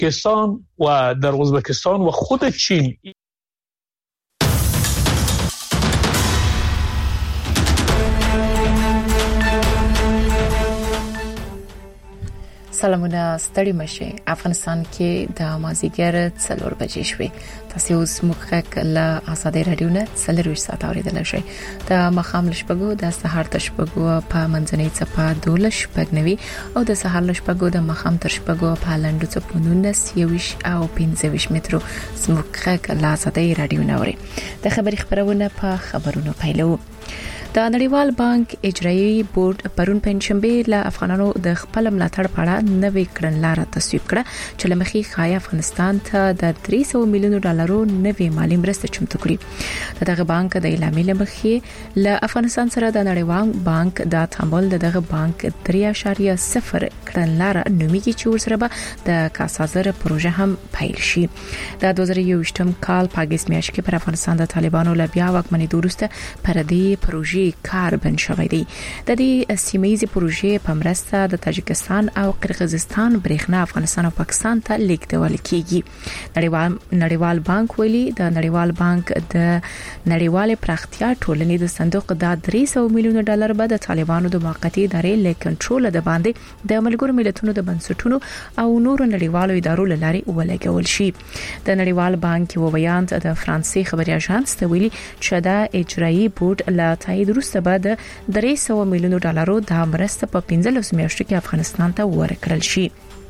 تاجیکستان و در ازبکستان و خود چین. سلامونه ستړي مشه. افغانستان کې د مازیګر 4 بجې شوې. تاسو اوس مخک له آزادۍ رادیو نه 4 ساعت اوریدل شئ. د مخام لشپګو د سحر تشپګو په منځنۍ چپا 12 شپګنوي او د سحر لشپګو د مخام تشپګو په لاندو چپونونه 23 او 25 مترو سمخک له آزادۍ رادیو نه اوري. د خبري خبرونه په خبرونو پیلو. د نړیوال بانک اجرایي بورډ پرون پنځشنبه له افغانانو د خپل ملاتړ په اړه نوې کړنلاره تصویب کړه چې لمخي خای افغانستان ته د 300 میلیون ډالرو نوې مالی مرسته چمتو کړې. دغه بانک د اعلامیې لمخي له افغانستان سره د نړیوال بانک د تعامل دغه بانک 3.0 کړنلاره نوميږي چې ورسره به د کاسازر پروژه هم پیل شي. د 2021م کال په اگست میاشت کې پر افغانستان د طالبانو له بیا واکمنۍ وروسته پر دې پروژې کار بند شوی دی. د دې سیمه‌ایزي پروژې په مرسته د تاجکستان او قرغیزستان برېښنا افغانستان او پاکستان ته لیږدول کیږي. نړیوال بانک ویلي د نړیوال بانک د نړیوال پراختیا ټولنې د صندوق د 300 میلیون ډالر به د طالبانو د موقتی ادارې له کنټرول د باندې د ملګرو ملتونو د بنسټونو او نورو نړیوالو ادارو لاري ولګول شي. د نړیوال بانک یو بیان د فرانسې خبري اژانس ته ویلي چې د اجرایي بورډ له تایید وروسته به د 300 میلیون ډالرو د مرسته په 15 میاشتو کې افغانستان ته ورکړل شي.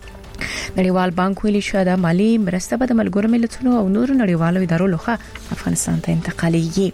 نړیوال بانک ویلي چې د مالی مرسته به د ملګرو ملتونو او نورو نړیوالو ادارو لخوا افغانستان ته انتقالېږي.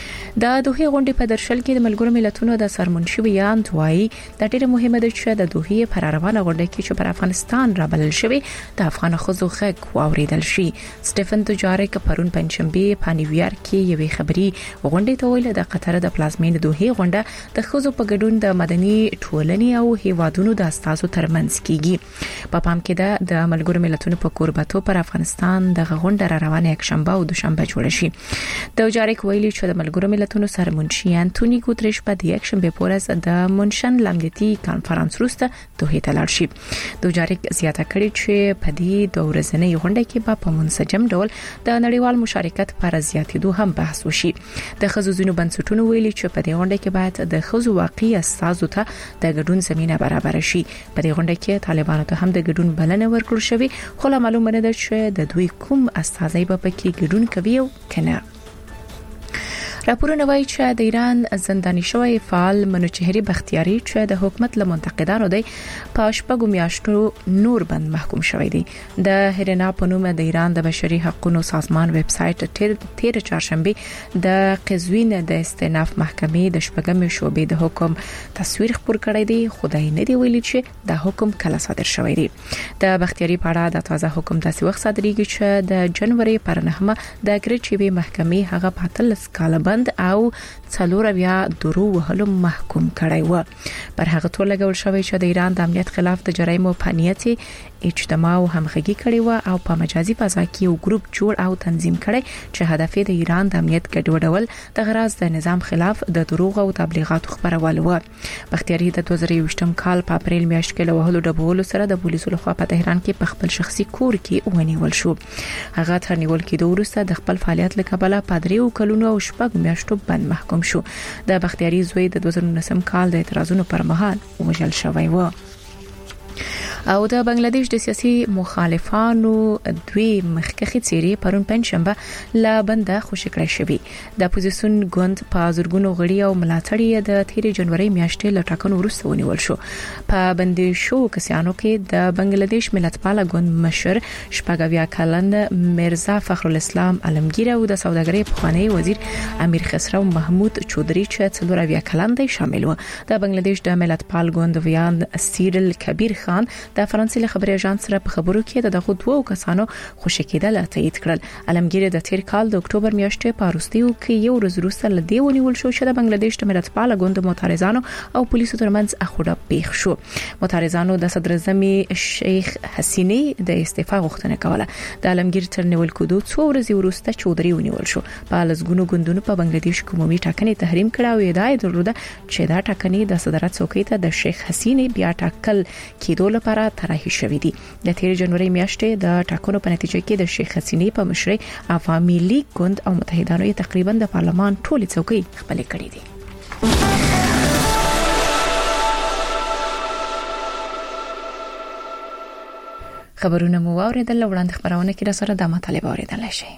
د دوحې غونډې په درشل کې د ملګرو ملتونو د سرمنشي یان دوی د ډېر مهمه ده چې د دوحې پر روانه غونډه کې چې پر افغانستان رابلل شوی د افغان خزو غږ واوریدل شي. سټيفن دوجاریک پرون پنځشنبه په نیویارک کې یوې خبري غونډې ته ویل د قطر د پلازمین دوحې غونډه د خزو په ګډون د مدني ټولنې او هیوادونو د استازو ترمنځ کیږي. په پام کې د ملګرو ملتونو په کوربتو پر افغانستان د غونډه را روانه یک شنبه او دوشنبه جوړ شي. دوجاریک ویلي چې د ملګرو ملتونو سرمنشي انټونی ګوتریش په د یک شنبه پورز د منشن لامدتي کانفرنس وروسته دوحې ته لاړ شي. دوجاریک زیاته کړې چې په دې د ورځنۍ غونډه کې په منسجم ډول د نړیوال مشارکت پر زیاتېدو هم بحث وشي. د خزوزونو بنسټونو ویلي چې په دې غونډه کې باید د خزو واقعي استازو ته د ګډون زمينه برابر شي. په دې غونډه کې طالبانو ته هم د ګډون بلنه ورکړل شوې، خو معلومه نه ده چې د دوی کوم استازي به پکې ګډون کوي او کنه. راپورونه وايي چې د ایران زنداني شوی فعال منوچهري بختیاري چې د حکومت له منتقدانو دی په شپږو میاشتو نور بند محکوم شوی دی. د هرینا په نوم د ایران د بشري حقوقو سازمان ویب سټ 13 چهارشنبه د قزوین د استئناف محکمې د شپږم شوبې د حکم تصویر خبر کړی دی. خدای نه دی ویلي چې د حکم کله صادر شوی دی. د بختیاري په اړه د تازه حکم داسې وخت صادریږي چې د جنوري پر 9 د ګریچوي محکمې هغه په 13 کال او څلورویا درو وهلو محکوم کړی و. پر هغه ټول لګول شوی چې د ایران د امنیت خلاف د جرایمو په نیت اجتماع او همغږي کړی و او په مجازي فضا کې یو ګروپ جوړ او تنظیم کړي چې هدف یې د ایران د امنیت ګډوډول د غراض د نظام خلاف د دروغ او تبلیغاتو خبرول و. بختیاري د 2020م کال په اپریل میاشت کې له وهلو ډبولو سره د پولیسو لخوا په تهران کې په خپل شخصي کور کې ونیول شو. هغه تر نیول کېدو وروسته د خپل فعالیت لکبله په 3 کلونو او شپږ میاشتو بند محکوم شو. د بختیاري زوی د 2019م کال د اعتراضونو پر مهال وژل شوی و. او د بنگلاديش د سیاسي مخالفانو دوی مخکخي چیرې پرون پنځشنبه لا بنده خوشی کړی شوی. د اپوزیسیون ګوند په زورګونو غړي او ملاتړي د 13 جنوري میاشتې له ټاکنو وروسته ونیول شو. په بندي شو کسانو کې د بنگلاديش ملتپاله ګوند مشر شپږاویا کلن مرزا فخر الاسلام علمگیر او د سوداګرۍ پخوانی وزیر امیر خسرو محمود چودري چې څلورویا کلن دی شامل و. د بنگلاديش د ملتپال ګوند ویان سیرل کبیر خان د فرانسې له خبري اژانس سره په خبرو کې دغه دوه کسانو خوشی کېدل تایید کړل. علمگیر د تیر کال د اکتوبر میاشتې په وروستیو کې یو ورځ وروسته له دې ونیول شو چې د بنگلاديش د ملتپال ګوند معترضانو او پولیسو ترمنځ اخوډه پیښ شو. معترضانو د صدر اعظم شیخ حسینی د استعفا غوښتنه کوله. د علمگیر تر نیول کېدو څو ورځې وروسته چودري ونیول شو. په لزګونو ګوندونو په بنگلاديش کومي ټاکنې تحریم کړه او ادعا درلوده چې دا ټاکنې د صدارت څوکۍ ته د شیخ حسینی بیا ټاکل کېدو لپاره طرحه شوې دي. د 13 جنوري میاشتې د ټاکنو په نتیجه کې د شیخ حسینې په مشرۍ عوامي لیگ ګوند او متحدانو تقریبا د پارلمان ټولې څوکۍ خپل کړې دي. خبرونه مو واوریدل. وړاندې خبرونه کې را سره د مطالب اوریدل شي.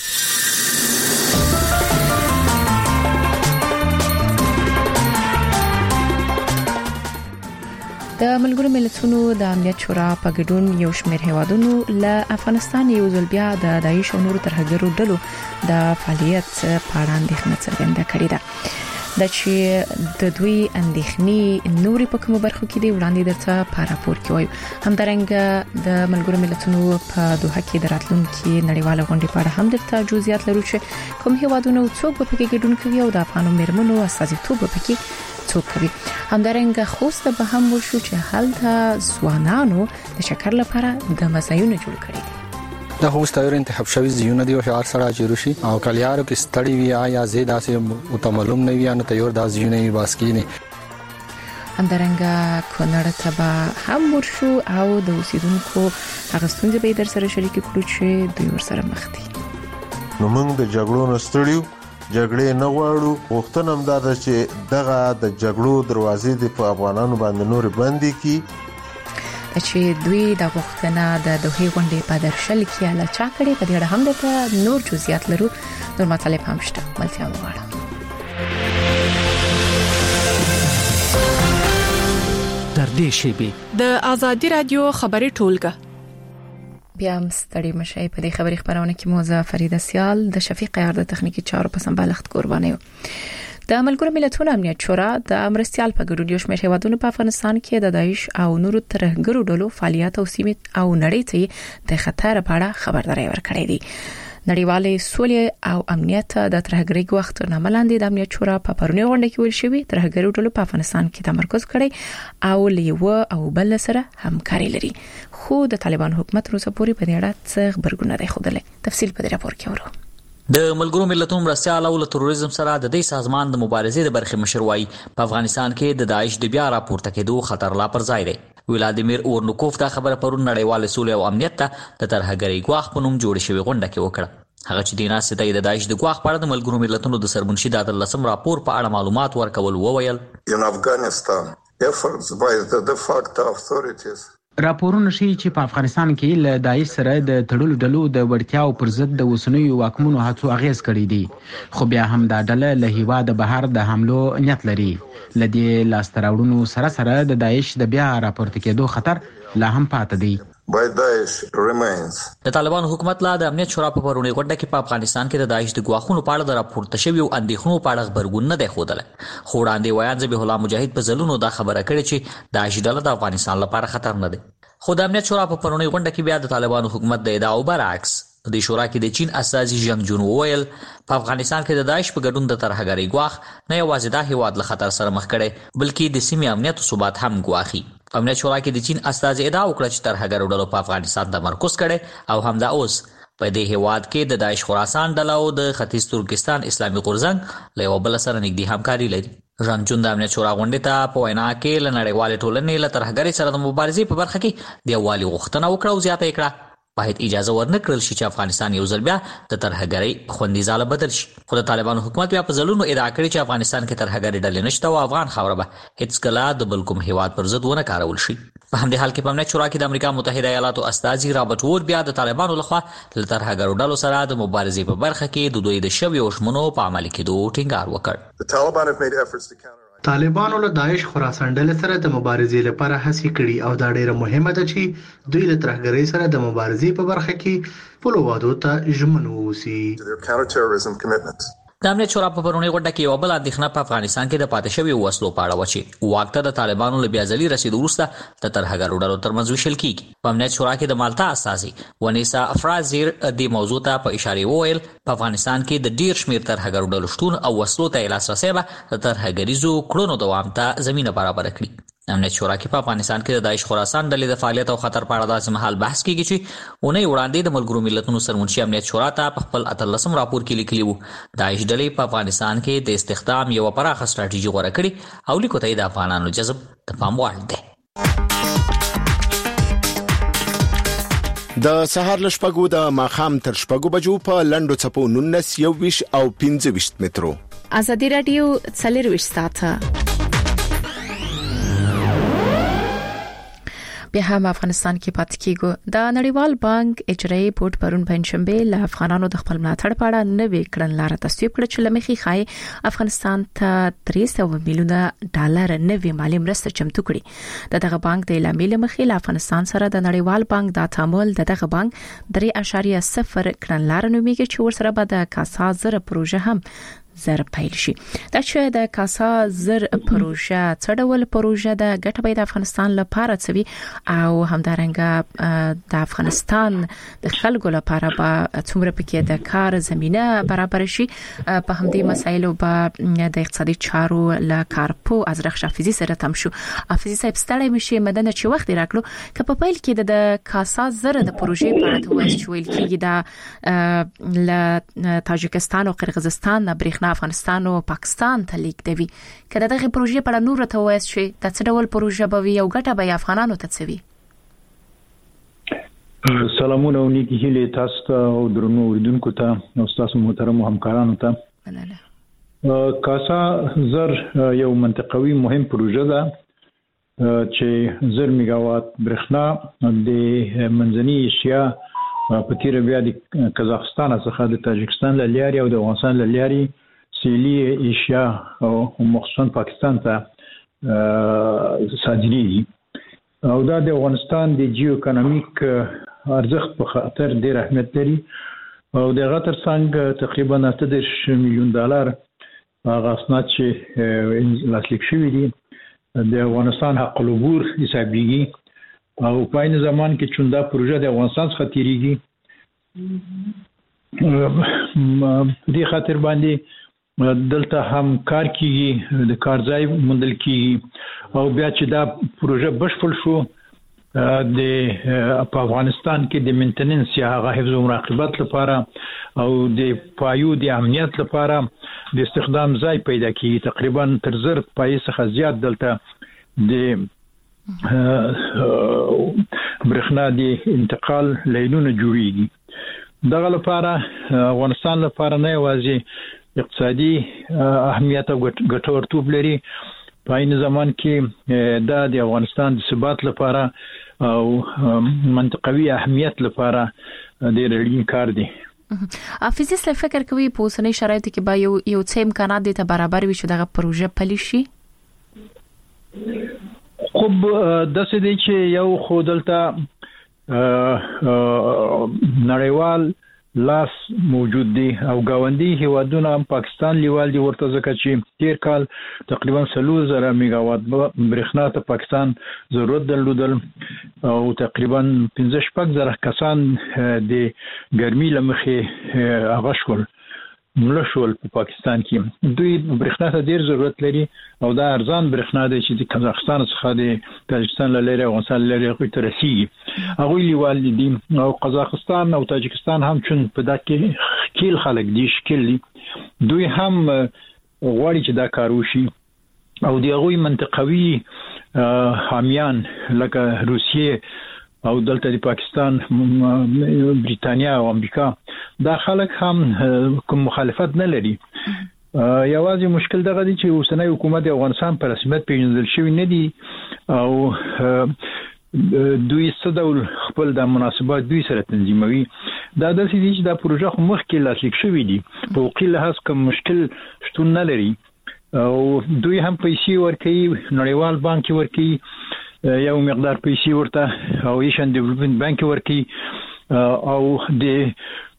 د ملګرو ملتونو د امنیت شورا په ګډون یو شمېر هیوادونو له افغانستان یو ځل بیا د داعش او نورو ترهګرو ډلو د فعالیت په اړه اندېښنه څرګنده کړې ده. د چې د دوی اندېښنې نوري په کومو برخو کې دی وړاندې درته په راپور کې وایو. همدارنګه د ملګرو ملتونو په دوحه کې د راتلونکي نړیواله غونډې په اړه هم درته جزئیات لرو چې کوم هیوادونه څوک به پکې ګډون کوي او د افغانو مېرمنو استازیتوب به پکې څوک کوي. همدارنګه خوست به هم وشو چې هلته ځوانانو د شکر لپاره د مزایونه جوړ کړي دي. د خوست تایر انتخاب شوی زیونه دی او هر سره چې روشي او کلیارو کې ستړي وي یا زیاده سي متملم نه وي نه تیور د زیونه باسکی نه. همدارنګه کونړ ته به هم ورشو او د اوسیدونکو هغه ستونزې به در سره شریک کړو چې دوی ورسره مخ دي. نو موږ د جګړو نه ستړیو، جګړې نه غواړو. وختونه هم دا چې دغه د جګړو دروازې د په افغانانو باندې نور بندي کی چې دوی د وختونه د دوه غونډې په درشل کې اله چا کړي. په دې اړه هم د نور جزئیات لرو. نور مطالب هم شته. ملتیا وغواړم. تر دې شی د ازادي رادیو خبري ټولګه بیا هم ستړي مشي. په دې خبري خبرونه کې موزه فریده سیال د شفیق یار د تخنیکی چارو په سمبالښت قرباني و. د ملګرو ملتونو امنیت شورا د مرستيال په ګډون یو شمېر هیوادونو په افغانستان کې د داعش او نورو ترهګرو ډلو فعالیت او سیمه او نړۍ ته د خطر په اړه خبرداري ورکړې دي. نړیوالې سولې او امنیت د ترهګرۍ وخت نه ملاندې د امنیت شورا په پرونی غونډه کې ویل شوی ترهګرو ډلو په افغانستان کې تمرکز کړي او لیوه او بل سره همکاري لري. خو د طالبان حکومت روسه پوری په دې اړه څه خبرګون دی خوده. تفصیل په دې راپور کې ورو. د ملګرو ملتونو مرستيال او تروریزم سره د دې سازمان د مبارزې د برخې مشروعي په افغانستان کې د داعش د بیا راپورته کېدو خطر لا پر ځای دی. ولادیمیر اورنوکوف دا خبره پرون نړیوال سولې او امنیت ته د ترهګرۍ ګواښ په نوم جوړ شوی غونډه کې وکړه. هغه چې دینا سي د داعش د ګواښ په اړه د ملګرو ملتونو د سرمنشي د 13 راپور په اړه معلومات ورکول وویل. In Afghanistan, efforts by the de facto authorities راپورونه شي چې په افغانستان کې له داعش سره د تړلو ډلو د وړتیاو پر ضد د وسنوي واکمنو هڅو اغیز کړی دي. خو بیا هم دا ډله له هیواده بهر د حملو نیت لري. لدی لاستراوړونو سره سره د داعش د بیا راپورته کېدو خطر لا هم پاتې دی. د طالبان حکومت لا د امنیت شورا په پرونی غونډه کې په افغانستان کې د داعش د ګواښونو په اړه د راپورته شوی او اندېښنو په اړه خبرګون نه دی خوده. خو وړاندې وایي ذبیح الله مجاهد په ځلونو دا خبره کړې چې داعش ډله د افغانستان لپاره خطر نه دی. خو د امنیت شورا په پرونی غونډه کې بیا د طالبان حکومت د ادعاو برعکس د شورا کې د چین استازي جنگ جون وویل په افغانستان کې د داعش په ګډون د ترهګرۍ ګواښ نه یوازې د هیواد له خطر سره مخ کړي بلکې د سیمې امنیت او ثبات هم ګواښي. په امنیت شورا کې د چین استازي ادعا وکړه چې ترهګرو ډلو په افغانستان تمرکز کړي او همدا اوس په دې هیواد کې د داعش خراسان ډله او د ختیځ ترکستان اسلامي غورځنګ له یو بل سره نږدې همکاري لري. ژوند د امنیت شورا غونډې ته په وینا کې له نړیوالې ټولنې له ترهګرۍ سره د مبارزې په برخه کې د یووالي غوښتنه وکړه او زیاته کړه. باید اجازه ورنکړل شي چې افغانستان یو ځل بیا د ترهګرۍ خوندي ځاله بدل شي. خو د طالبان حکومت بیا په ځلونو ادعا کړې چې افغانستان کې ترهګرۍ ډلې نشته او افغان خاوره به هیڅ کله د بل کوم هیواد پر ضد ونه کارول شي. په همدې حال کې په امنیت شورا کې د امریکا متحده ایالاتو استازي رابرټ وور بیا د طالبانو لخوا له ترهګرو ډلو سره د مبارزې په برخه کې د دوی د شویو ژمنو په عملي کېدو ټینګار وکړ. طالبانو له داعش خراسان ډلې سره د مبارزې لپاره هڅې کړې او دا ډیره مهمه ده چې دوی له ترهګرۍ سره د مبارزې په برخه کې خپل وعدو ته ژمن واوسي. د امنیت شورا په پرونی غونډه کې یو بل اندېښنه په افغانستان کې د پاتې شوی وسلو په اړه و چې واکته د طالبانو له بیازلي رسیدو وروسته د ترهګرو ډلو ترمنځ ویشل کیږي. په امنیت شورا کې د مالټا استازي ونیسا افرازیر د موضوع ته په اشاره وویل په افغانستان کې د ډیر شمیر ترهګرو ډلو شتون او وسلو ته لاسرسي به د ترهګریزو کړنو دوام ته زمينه برابر کړي. امنیت شورا کې په افغانستان کې د داعش خراسان ډلې د فعالیت او خطر په اړه داسې مهال بحث کیږي چې اونۍ وړاندې د ملګرو ملتونو سرمنشي امنیت شورا ته په خپل 13 راپور کې لیکلی وو داعش ډلې په افغانستان کې د استخدام یو پراخه ستراتیژي غوړه کړې او لیکو ته د افغانانو جذب د پام وړ دی. د سهار لشپګو د ماخام تر شپګو بجو په لندو چپو 19 21 او 25 مترو. ازادي رادیو 24 ساعته بیا هم افغانستان کې پاتې کیږو. د نړیوال بانک اجرایي بورډ پرون پنځشنبه له افغانانو د خپل ملاتړ په اړه نوې کړنلاره تصویب کړه چې لمخې خای افغانستان ته 300 میلیونه ډالر نوې مالی مرسته چمتو کړي. دغه بانک د اعلامیې لمخې له افغانستان سره د نړیوال بانک د تعامل دغه بانک 3.0 کړنلاره نومیږي چې ورسره به د کاسا زر پروژه هم زر پیل شي. دا چې د کاسا زر پروژه څډول پروژه د ګټه به د افغانستان لپاره څوي او همدارنګه د افغانستان د خلکو لپاره به څومره پکې د کار زمينه برابر شي. په همدې مسایلو به د اقتصادي چارو له کارپو از رخ حافظي سره تم شو. حافظي صاحب ستړی مشي مدنه چې وخت راکړو که په پیل کې د کاسا زر د پروژې په اړه وایي ویل کېږي د ل تاجکستان او قرغیزستان برېښنا افغانستان او پاکستان ته لیک دی. کله دغه پروژې په اړه نور ته وایي چې د څه ډول پروژه به وي او ګټه به افغانانو ته څه وي. سلامونه او نیکی هیله تاسو ته او درنو اوریدونکو ته او تاسو محترم همکارانو ته. کاسا زر یو منطقوي مهم پروژه ده چې 1000 میگاوات برېښنا د منځني ایشیا په تیر بیا د قزاقستان څخه د تاجکستان له لارې او د افغانستان له لارې سیلی ایشیا او مخصوصا پاکستان ته صادریږي او دا د افغانستان د جیو اکونومیک ارزښت په خاطر ډېر اهمیت لري او د غتر څنګه تقریبا 8 میلیون ډالر هغه اسناد چې لاسلیک شوی دي د افغانستان حق العبور حسابيږي او په این زمان کې چې دا پروژه د افغانستان څخه تیریږي دې خاطر باندې دلته هم کار کیږي د کار ځای موندل کیږي او بیا چې دا پروژه بشپړ شو د په افغانستان کې د مینټیننس یا حفظ او مراقبت لپاره او د پایو د امنیت لپاره د استخدام ځای پیدا کیږي. تقریبا تر 1000 پای څخه زیات دلته د برېښنا د انتقال لینونه جوړیږي. دغه لپاره افغانستان لپاره نه یوازې اقتصادي اهمیت او ګټورتوب لري په این زمان کې د افغانستان د ثبات لپاره او منطقوي اهمیت لپاره ډېر اړین کار دی. حافظي صاحب فکر کوي په اوسنۍ شرایطو کې به یو څه امکانات دي ته برابر وي چې دغه پروژه پلي شي. خب د څه دی چې یو خودلته نړیوال لاس موجود دي او گاونډي هیوادونه هم پاکستان لیوال دي ورته ځکه چې تیر کال تقریبا 3000 میگاوات برېښنا ته پاکستان ضرورت درلودل او تقریبا 15,000 کسان د ګرمي لمخې هغه شول ملشول په پاکستان کې. دوی برېښنا ته ډیر ضرورت لري او دا ارزان برېښنا دی چې د قزاقستان څخه د تاجکستان له لارې افغانستان له لارې خو ته رسیږي. هغه لیوال دي او قزاقستان او تاجکستان هم چون په دغه کېل خلک دي شکل دي دوی هم غواړي چې دا کار وشي او د هغوی منطقوي حامیان لکه روسیه او دلته د پاکستان بریتانیا او امریکا دا خلک هم کوم مخالفت نه لري. یوازې مشکل دغه دی چې اوسنۍ حکومت د افغانستان په رسمیت پیژندل شوی نه دي او دوی څه ډول خپل د مناسبات دوی سره تنظیموي. دا د سې دي چې دا پروژه خو مخکې لاسلیک شوی دي په وقیل هڅ کوم مشکل شتون نه لري او دوی هم پیسې ورکوي نړیوال بانک ورکوي یو مقدار پیسې ورته او ایشن ډیولپمنٹ بانک ورکوي او د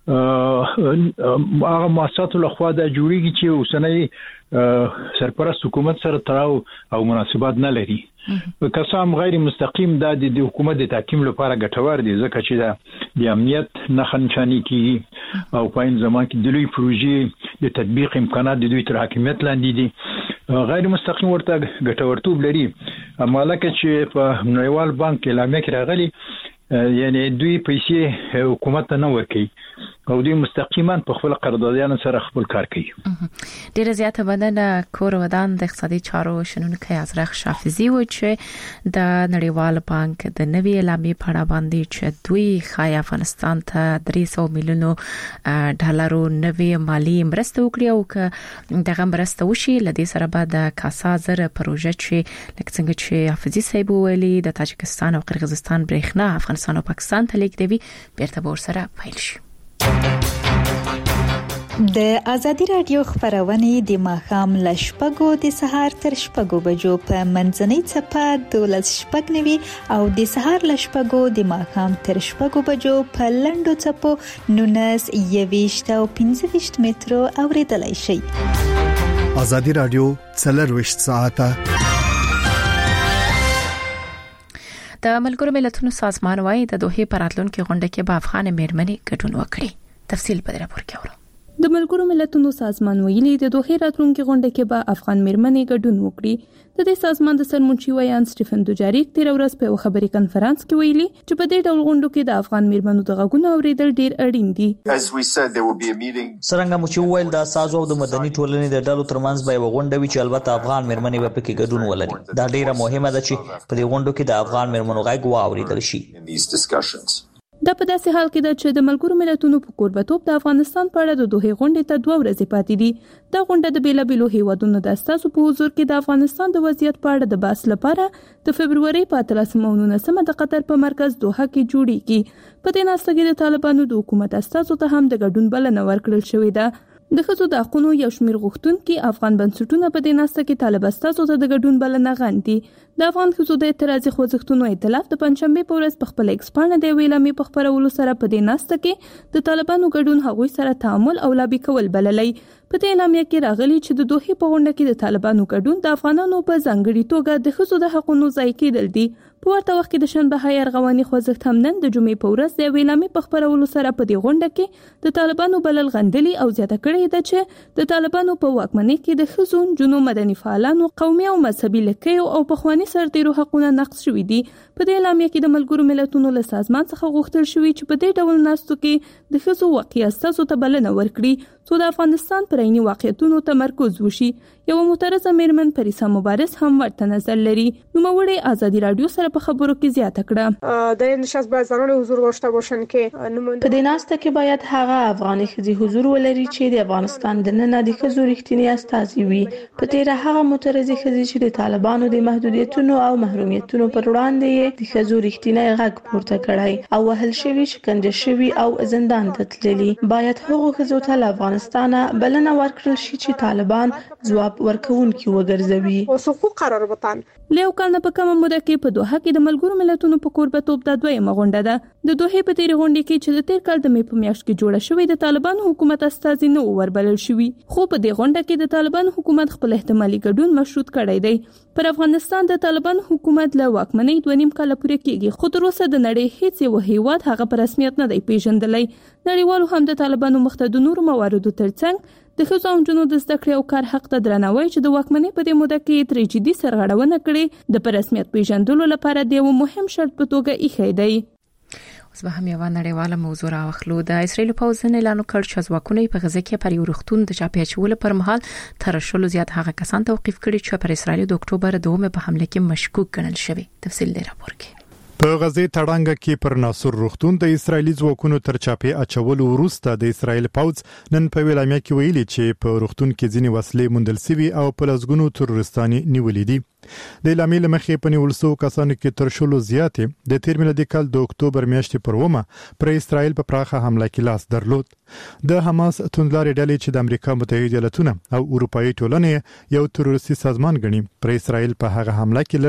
هغه مؤسساتو له خوا د جوړیږي چې اوسنۍ سرپرست حکومت سره تړاو او مناسبات نه لري. کسام غیر مستقیم د حکومت د تحکیم لپاره ګټور دي ځکه چې د امنیت نه نشانی کیږي او په این زمان کې د لوی پروژې د تطبیق امکانات د دوی تر حاکمیت لاندې دي. غیر مستقیم ورته ګټورتوب لري مالکه چې په نړیوال بانک اعلامیه کې راغلي یعنی دوی پیسې حکومت ته نه ورکوي او دوی مستقیما په خپل قراردادیانو سره خپل کار کوي. ډیره زیاته بدنه کور ودان د اقتصادي چارو شنونکو ازرخ شافعي و چې د نړیوال بانک د نوي اعلامیې په اړه باندې چې دوی خای افغانستان ته 300 میلیونو ډالرو نوي مالی مرسته وکړي او که دغه مرسته وشي لدې سره به د کاسا زر پروژه چې لکه څنګه چې حافظي صاحب ویلي د تاجکستان او قرغیزستان برېښنا افغانستان او پاکستان ته لیږدوي بیرته به ورسره پیل شي. د ازادي رادیو خبرونه د ماښام ل شپږو د سهار تر شپږو بجو په منځنۍ چپه 12:09 او د سهار ل شپږو د ماښام تر شپږو بجو په لندو چپو 19 او 15 مترو اوریدلای شئ. ازادي رادیو 24 ساعته. د ملګرو ملتونو سازمان وايي د دوحې په راتلونکي غونډه کې به افغان میرمنې ګډون وکړي. تفصیل په راپور کې اورو. د ملګرو ملتونو سازمان ویلي د دوحې راتلونکي غونډه کې به افغان میرمنې ګډون وکړي. د دې سازمان د سرمنشي ویان سټيفن دوجاریک تیر ورځ په خبري کانفرنس کې ویلي چې په دې ډول غونډو کې د افغان میرمنو د غږونو اوریدل ډیر اړین دي. څنګه مو چې ویل د سازو د مدني ټولنې د ډلو ترمنځ به غونډه وي چې البته افغان میرمنې به پکې ګډون ولري. دا ډیره مهمه ده چې په دې غونډو کې د افغان میرمنو غږ واوریدل شي. دا په داسې حال کې ده چې د ملګرو ملتونو په کوربتوب د افغانستان په اړه د دوحې غونډې ته 2 ورځې پاتې دي. دا غونډه د بیلابیلو هیوادونو د اساسو په حضور کې د افغانستان د وضعیت په اړه د بحث لپاره د فبرवरी په 13 د قطر په مرکز دوحه کې جوړیږي. په دې ناسته کې د طالبانو د حکومت اساسو ته هم د ګډون بلنه ورکړل شوې ده. د ښځو د حقوقو یو شمېر غوښتونکي افغان بنسټونه په دې ناسته کې طالب اساسو ته د ګډون بلنه غندي. د افغان ښځو د اعتراضي خوځښتونو ائتلاف د پنځشنبه په ورځ په خپل ایکس باندې د ویلامې په خبرولو سره په دې ناسته کې د طالبانو ګډون هغوی سره تعامل او لابي کول بللی. په دې اعلامیه کې راغلي چې د دوحې په غونډه کې د طالبانو ګډون د افغانانو په ځانګړي توګه د ښځو د حقوقو ځای کېدل دي. په ورته وخت کې د شنبه هاي ارغواني خوځښت هم نن د جمعې په ورځ د ویلامې په خبرولو سره په دې غونډه کې د طالبانو بلل غندلي او زیاته کړې ده چې د طالبانو په واکمنۍ کې د ښځو جنو مدني فعالانو قومي او مذهبي لکیو او پخوانی سرتیرو حقوقونه نقض شوي دي. په دې اعلامیه کې د ملګرو ملتونو له سازمان څخه غوښتل شوی چې په دې ډول ناستو کې د ښځو واقعي اساسو ته بلنه ورکړي څو د افغانستان پر عیني واقعیتونو تمرکز وشي. یو معترضه میرمن پریسا مبارز هم ورته نظر لري. نوموړی ازادي رادیو سره په خبرو کې زیاته کړه. در این نشست باید زنان حضور داشته باشند که په دې ناسته کې باید هغه افغاني ښځې حضور ولري چې د افغانستان د نن د ښځو رښتینی استازي وي. په تیر هغه معترضه ښځې چې د طالبانو د محدودیتونو او محرومیتونو پر وړاندې د ښځو رښتینی غږ پورته کړی او وهل شوی، شکنجه شوی او زندان ته تللي. باید هغو ښځو ته له افغانستان بلنه ورکړل شي چې طالبان ځواب ورکوونکي وګرځوي او حقوق قرار بدن. لیو کال نه په کومه موده کې په دوحه کې د ملګرو ملتونو په کوربتوب د دویمه غونډه ده. د دوحې په تیر غونډه کې چې د تیر کال د مې په میاشت کې جوړه شوې د طالبانو حکومت استازي نه وربلل شوی، خو په دې غونډه کې د طالبانو حکومت خپل احتمالي ګډون مشروط کړی دی. پر افغانستان د طالبانو حکومت له واکمنۍ 2.5 کال پورې کېږي، خو تر اوسه د نړۍ هیڅ یو هیواد هغه په رسمیت نه دی پیژندلی. نړیوالو هم د طالبانو مخته د نورو مواردو ترڅنګ د ښځو او نجونو د زده کړې او کار حق ته درناوی چې د واکمنۍ په دې موده کې ترې جدي سرغړونه کړې د په رسمیت پیژندلو لپاره د یو مهم شرط په توګه ایښی دی. اوس به هم یو نړیواله موضوع راوخلو. د اسرایل پوځ اعلان وکړ چې ځواکونه په غزه کې پر یو روغتون د چاپیاچولو پر مهال تر شلو زیات هغه کسان توقيف کړي چې پر اسرایل د اکتوبر 2 په حمله کې مشکوک ګڼل شوی. تفصیل دی راپور کې. په غزه تړانګه کې پر ناصر روغتون د اسرایلی ځواکونو تر چاپی اچولو وروسته د اسرایل پوځ نن په ویلامه کې ویلي چې په روغتون کې ځینې وسلې موندل شوي او په لسګونو تروریستاني نیولې دي. د اعلامیې لمخې په نیول شو کسانو کې تر شلو زیاتې د تیر میلادي کال د اکتوبر میاشتې پر ومه پر اسرایل په پراخه حمله کې لاس درلود. د حماس توندلاري ډلې چې د امریکا متحده ایالاتونو او اروپאי ټولنې یو تروریستي سازمان ګڼي پر اسرایل په هغه حمله کې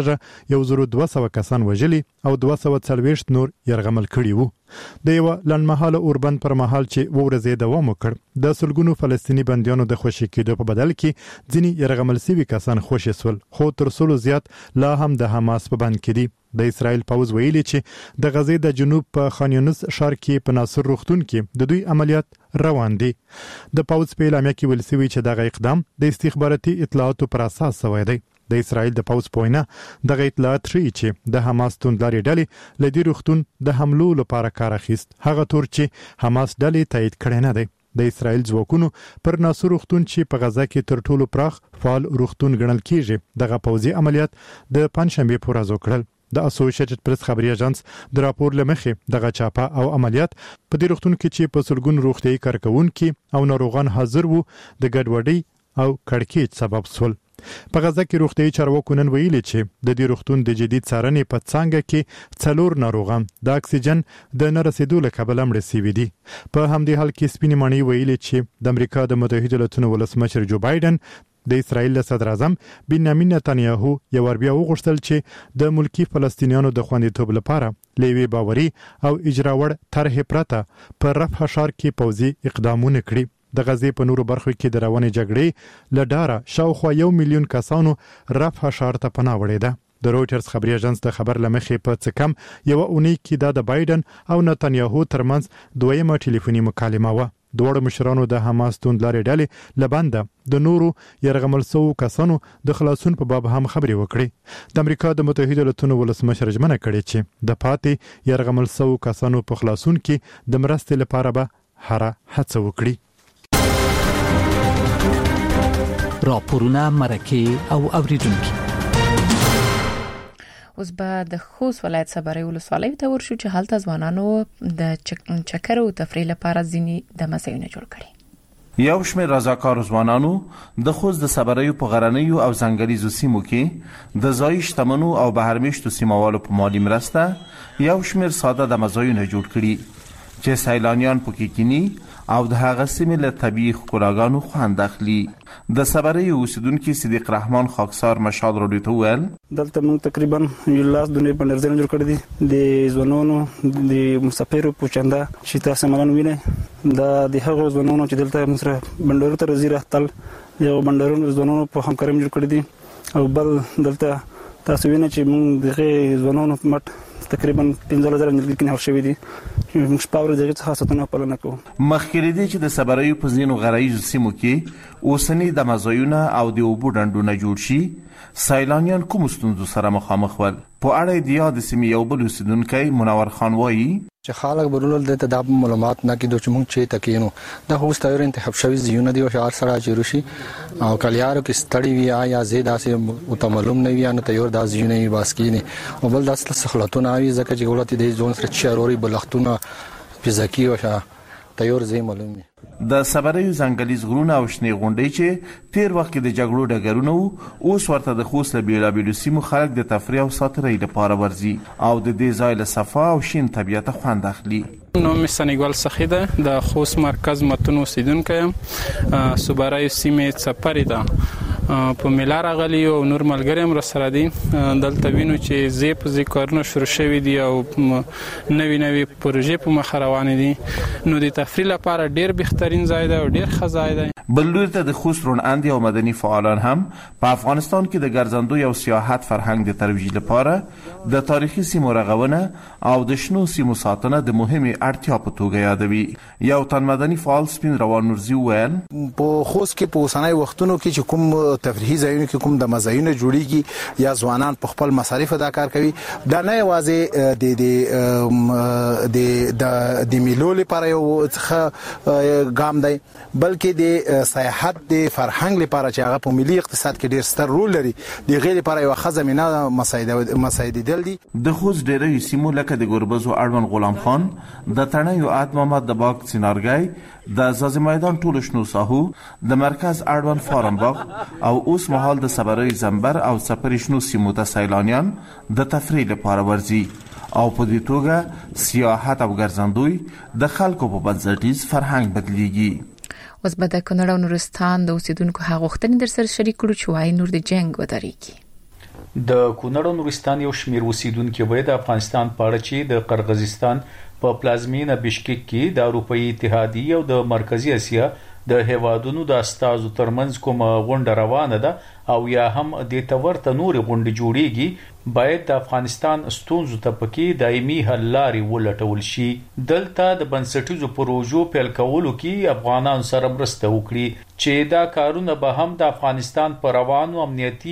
لږ 1200 کسان وژلي او 240 نور يرغمل کړي وو. د یو لنډمحاله اوربند پر مهال چې ورځې دوام وکړ د سلګونو فلسطینی بنديانو د خوشی کېدو په بدل کې ځینی يرغمل سوي کسان خوشی سول، خو تر څو زیات لا هم د حماس په بند کې دي. د اسرایل پوځ ویلي چې د غزې د جنوب په خان یونس ښار کې په ناصر روغتون کې د دوی عملیات روان دي. د پوځ په اعلامیه کې ویل شوی چې دغه اقدام د استخباراتي اطلاعاتو پر اساس شوی دی. د اسرایل د پوځ پوینه د اطلاعات ښیي چې د حماس توندلاري ډلې لدی روختون د حملو لپاره کار اخیست هغه تور چې حماس ډلې تایید کړي نه دی د اسرایل ځواکونو پر ناصر روختون چې په غزا کې تر ټولو پراخ فعال روختون ګڼل کیږي دغه پوځي عملیات د پنځشنبه پر ورځ وکړل د اسوسییټډ پریس خبري اژانس د راپور لمخې دغه چاپه او عملیات په دې روختون کې چې په سلګون روغتيایي کارکونکو او ناروغان حاضر وو د ګډوډۍ او کړکېچ سبب شول په غزا کې روغتيایي چارواکو نن ویلي چې د دې روختون د جدي څارنې په څنګه کې 4 ناروغان د اکسیجن د نرسیدو له کبله مړ شوي دي په همدې حال کې سپینې مانی ویلي چې د امریکا د متحده ایالاتونو ولسمشر جو بایدن د اسرایل صدر اعظم بنیامین نتنیاهو یو ور بیا وغوښتل چې د ملکی فلسطینیانو د خوندیتوب لپاره لوی باوري او اجراور طرح پرته پر رفح شار کې پوځي اقدامونه کړي د غزې په نورو برخو کې د روانې جګړې لډاره شاوخوا 1 میلیون کسانو رفح شار ته پناه وړي ده د رويټرز خبري اژانس د خبر لمخې په څه کم یو اونۍ کې د بایدن او نتنیاهو ترمنځ دویمه ټلیفوني مکالمه و دوړو مشرانو د حماس توندلاري ډلې لبنده د نورو يرغمل سو کسانو د خلاصون په باب هم خبري وکړي د امریکا د متحده ایالاتونو ولسمشر ژمنه کړې چې د پاتې يرغمل سو کسانو په خلاصون کې د مرستې لپاره به هر هڅه وکړي راپورونه مرکه او اوریدونکو اوس به د خوست ولایت صبري ولسوالۍ ته ورشو چې هلته ځوانانو د چکر او تفریح لپاره ځینی د مسایونه جوړ کړي یو شمېر رضاکار ځوانانو د خوست د صبري په غرنیو او ځنګلیزو سیمو کې د ځای شتمنو او بهرمشتو سیموالو په مالی مرسته یو شمېر ساده د مزایونه جوړ کړي چې سیلانیان پکې کینی او د هغه سیمې له طبيعي ښکلاګانو خوند اخلي د صبري اوسیدونکو صدیق رحمان خاکسار مشال روډي ته ویل دلته موږ تقریبا یو لاس دونه بندرځنه جوړ کړی دي د ځوانانو د مسافرو په چنده چې تاسو مګن وینئ د هغو ځوانانو چې دلته مصر بندرو ته راځي راستل یو بندرونو ځوانانو په همکارۍ جوړ کړی دي او بل دلته تاسو وینئ چې موږ دغه ځوانانو مټ تقریبا 15000 نږدې کې شوې دي موږ پاور دغه څه خاصتونه پلان کوو مخکې دي چې د صبري په ځینو غرایزو سیمو کې اوسنی د مزایونه او د اوبو ډنډونه جوړ شي سیلانیان کوم ستونزو سره مخامخ ول په اړه د یاد سیمې یو بل اوسیدونکو منور خان وایي چې خلک برول د تداب معلومات نه کې د چمون چې تکینو د هوست تیر انتخاب شوی زیونه دی او شهر سره چیروشي او کلیارو کې ستړي وی یا زیاده سه متملم نه وی نه تیور د زیونه واسکینه او بل د اصل خلاتونه وی ځکه چې ولته د ځون سره چاروري بلختونه فزیکی او شه تیور زی معلوم د صبري ځنګلیز غرونه او شنه غونډې چې تیر وخت د جګړو ډګرونه اوس ورته د خوست بیلابیلو سیمو خلک د تفریح او ساترۍ لپاره ورځي او د دې ځای له صفا او شین طبيعت خوند اخلي نوم سنیګل سخیده د خوست مرکز متون اوسیدونکو صبري سیمې سفر ده په ملار غلي او نور ملګری هم سره دي دلته وینو چې زیپ ذکرونه شروع شوی دي او نوې پروژې په مخ روان دي نو د تفریح لپاره ډیر بهترین ځای دی او ډیر ښه ځای دی بل لور ته د خوست روناندي او مدني فعالان هم په افغانستان کې د ګرځندوی او سیاحت فرهنګ د ترویج لپاره د تاریخي سیمو رغونه او د شنو سیمو ساتنه د مهمه اړتیا په توګه یادوي یو تن مدني فعال سپین روان نورزي ویل په خوست کې په اوسنۍ وختونو کې چې کوم تفریحي ځایونه کې کوم د مزایونه جوړیږي یا ځوانان په خپل مصارف ادا کار کوي دا نه یوازې د میلو لپاره یو څه ګام دی بلکې د سیاحت د فرهنګ لپاره چې هغه په ملي اقتصاد کې ډیر ستر رول لري د غیر لپاره یو خزمینه مساعده دل دي د خوست ډېرې سیمو لکه د ګوربزو اړوند غلام خان د تڼیو عاد محمد د باغ سینارګای د زازي میدان ټول شنو ساحو د مرکز اړوند فارم باغ او اوس مهال د صبري زمبر او سفر شنو سیمو ته سیلانیان د تفریح لپاره ورځي او په دې توګه سیاحت او ګرځندوی د خلکو په بنسټیز فرهنګ بدلیږي اوس به د کونړ او نورستان د اوسیدونکو هغه وختنې در سره شریک کړو چې وایي نور د جنگ ودرېږي د کونړ او نورستان یو شمیر اوسیدونکو وایي د افغانستان په اړه چې د قرغیزستان په پلازمینه بشکک کې د اروپאי اتحادیه او د مرکزی اسیا د هیوادونو د استازو ترمنځ کومه غونډه روانه ده او یا هم د تورته نور غونډه جوړیږي باید د افغانستان ستونزو ته پکې دایمي حل لارې ولټول شي دلته د بنسټیزو پروژو پیل کولو کې افغانان سره مرسته وکړي چې دا کارونه به هم د افغانستان پر روانو امنیتي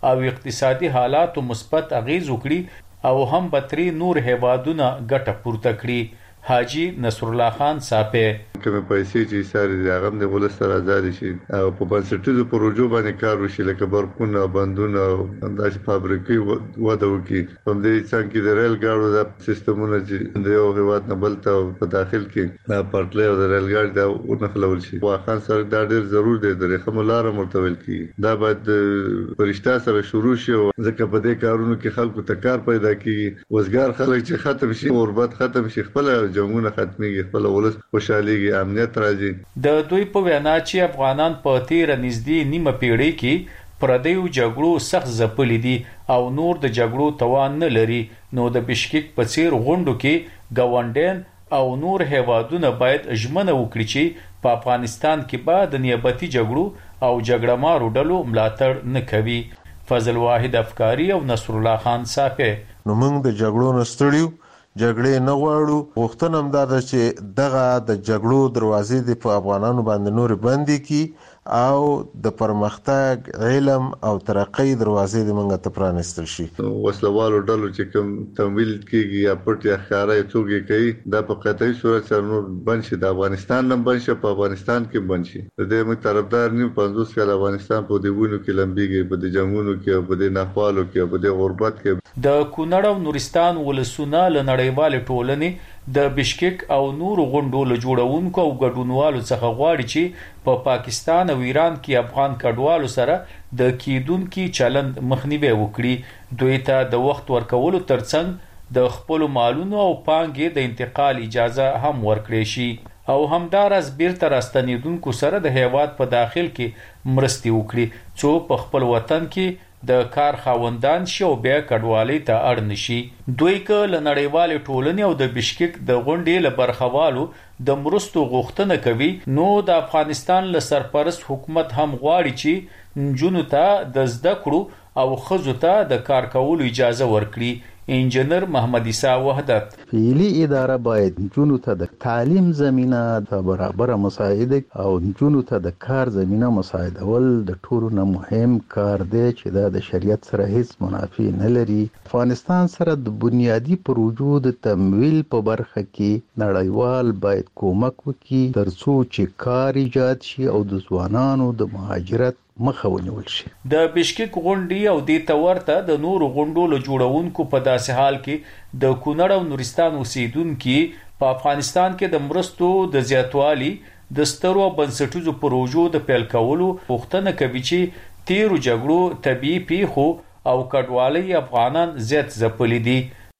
او اقتصادي حالاتو مثبت اغیز وکړي او هم بتري نور هیوادونه ګټه پورته کړي. حاجی نصر الله خان صاحب کوم پیسې چې ساري د هغه د ولس سره آزاد شي او په بنسټیزو پروژو باندې کار وشي لکه برقونه بندونه او انداز فابریکې وده وکړي. په دې څنګه کې د ریل ګاډو د سیستمونو چې د یو هیواد نه بل ته په داخل کې پټلۍ او د ریل ګاډي د ونخلول شي. واخان سره دا ډېر ضرور دی د رقم لار مرتبل کی دا باید پرشتہ سره شروع شي ځکه په دې کارونو کې خلکو ته کار پیدا کیږي. وزګار خلک چې ختم شي غربت ختم شي خپل جمعونه ختميږي خپل ولس خوشاليږي امنیت راځي. د دوی په وینا چې افغانان په تیر نږدې نیمه پیړۍ کې پردیو جګړو سخت ځپلي دي او نور د جګړو توان نه لري. نو د بشکیک په څیر غونډو کې ګاونډین او نور هیوادونه باید ژمنه وکړي چې په افغانستان کې به د نیابتي جګړو او جګړه مارو ډلو ملاتړ نه کوي. فضل واحد افکاری او نصر الله خان صاحب نو موږ د جګړو نستړیو جګړې نه غواړو. غوښتنه هم دا ده چې دغه د جګړو دروازې د په افغانانو باندې نور بندې کی او د پرمختګ علم او ترقۍ دروازې د منګه ته پرانستل شي. وسلوالو ډلو چې کوم تمویل کیږي یا پټ یا ښکارا څوګي کوي دا په قطعي صورت سره نور بند شي. د افغانستان نه بند شي په افغانستان کې بند شي. د دې موږ طرفدار نه 50 کال افغانستان په دیوونو کې لمبيږي په دې جنگونو کې په دې ناخوالو کې په دې غربت کې. د کونړ او نورستان ولسونه له نړیوال ټولنې د بشکیک او نور غونډو له جوړونکو او ګډونوالو څخه غواړي چې په پاکستان او ایران کې افغان کډوالو سره د کیدونکو چلند مخنیوي وکړي. دوی ته د وخت ورکولو ترڅنګ د خپل مالونو او پانګې د انتقال اجازه هم ورکړي شي او همدارس بیرته راستنیدونکو سره د هیواد په داخل کې مرستي وکړي څو په خپل وطن کې د کار خاوندان شي او بیا کډوالۍ ته اړ نشي. دوی که له نړیوال ټولنې او د بشکیک د غونډې له برخوالو د مرستو غوښتنه کوي نو د افغانستان له سرپرست حکومت هم غواړي چې نجونو ته د زده کړو او ښځو ته د کار کولو اجازه ورکړي. انجنیر محمد عیسی وحدت فعلی اداره باید نجونو ته د تعلیم زمینه ته برابر مساعده او نجونو ته د کار زمینه مساعده ول د ټولو نه مهم کار دی چې د شریعت سره هیڅ منافی نه لري. افغانستان سره د بنیادی پروژو د تمویل په برخه کې نړیوال باید کومک وکړي ترڅو چې کار ایجاد شي او د ځوانانو د مهاجرت مخه ونیول شي. د بشکیک غونډې او د تورته د نور غونډو له جوړونکو په داسې حال کې د کونړ او نورستان اوسیدونکو په افغانستان کې د مرستو د زیاتوالي د سترو بنسټیزو پروژو د پیل کولو غوښتنه کوي چې تیرو جګړو طبيعي پیښو او کډوالۍ افغانان زیات ځپلي دي.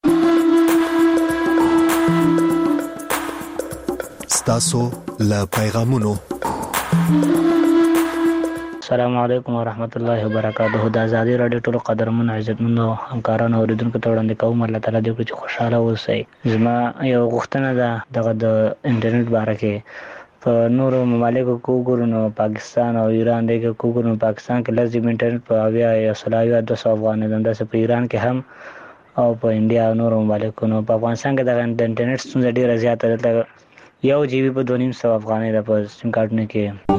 ستاسو له پیغامونو السلام علیکم ورحمت الله وبرکاته. د ازادي رادیو ټولو قدرمن عزتمنو همکارانو اوریدونکو ته وړاندې کوم الله تعالی دې چې خوشاله اوسئ. زما یو غوښتنه ده دغه د انټرنیټ باره کې په نورو ممالکو کې وګورو نو پاکستان او ایران دغه وګورو نو پاکستان کې لازم انټرنیټ په 200 افغان ده داسې په ایران کې هم او په انډیا او نورو ممالکو. نو په افغانستان کې د انټرنیټ ستونزه ډیره زیاته ده. 1 جی بي په 250 افغانۍ ده په سیم کارتونو کې.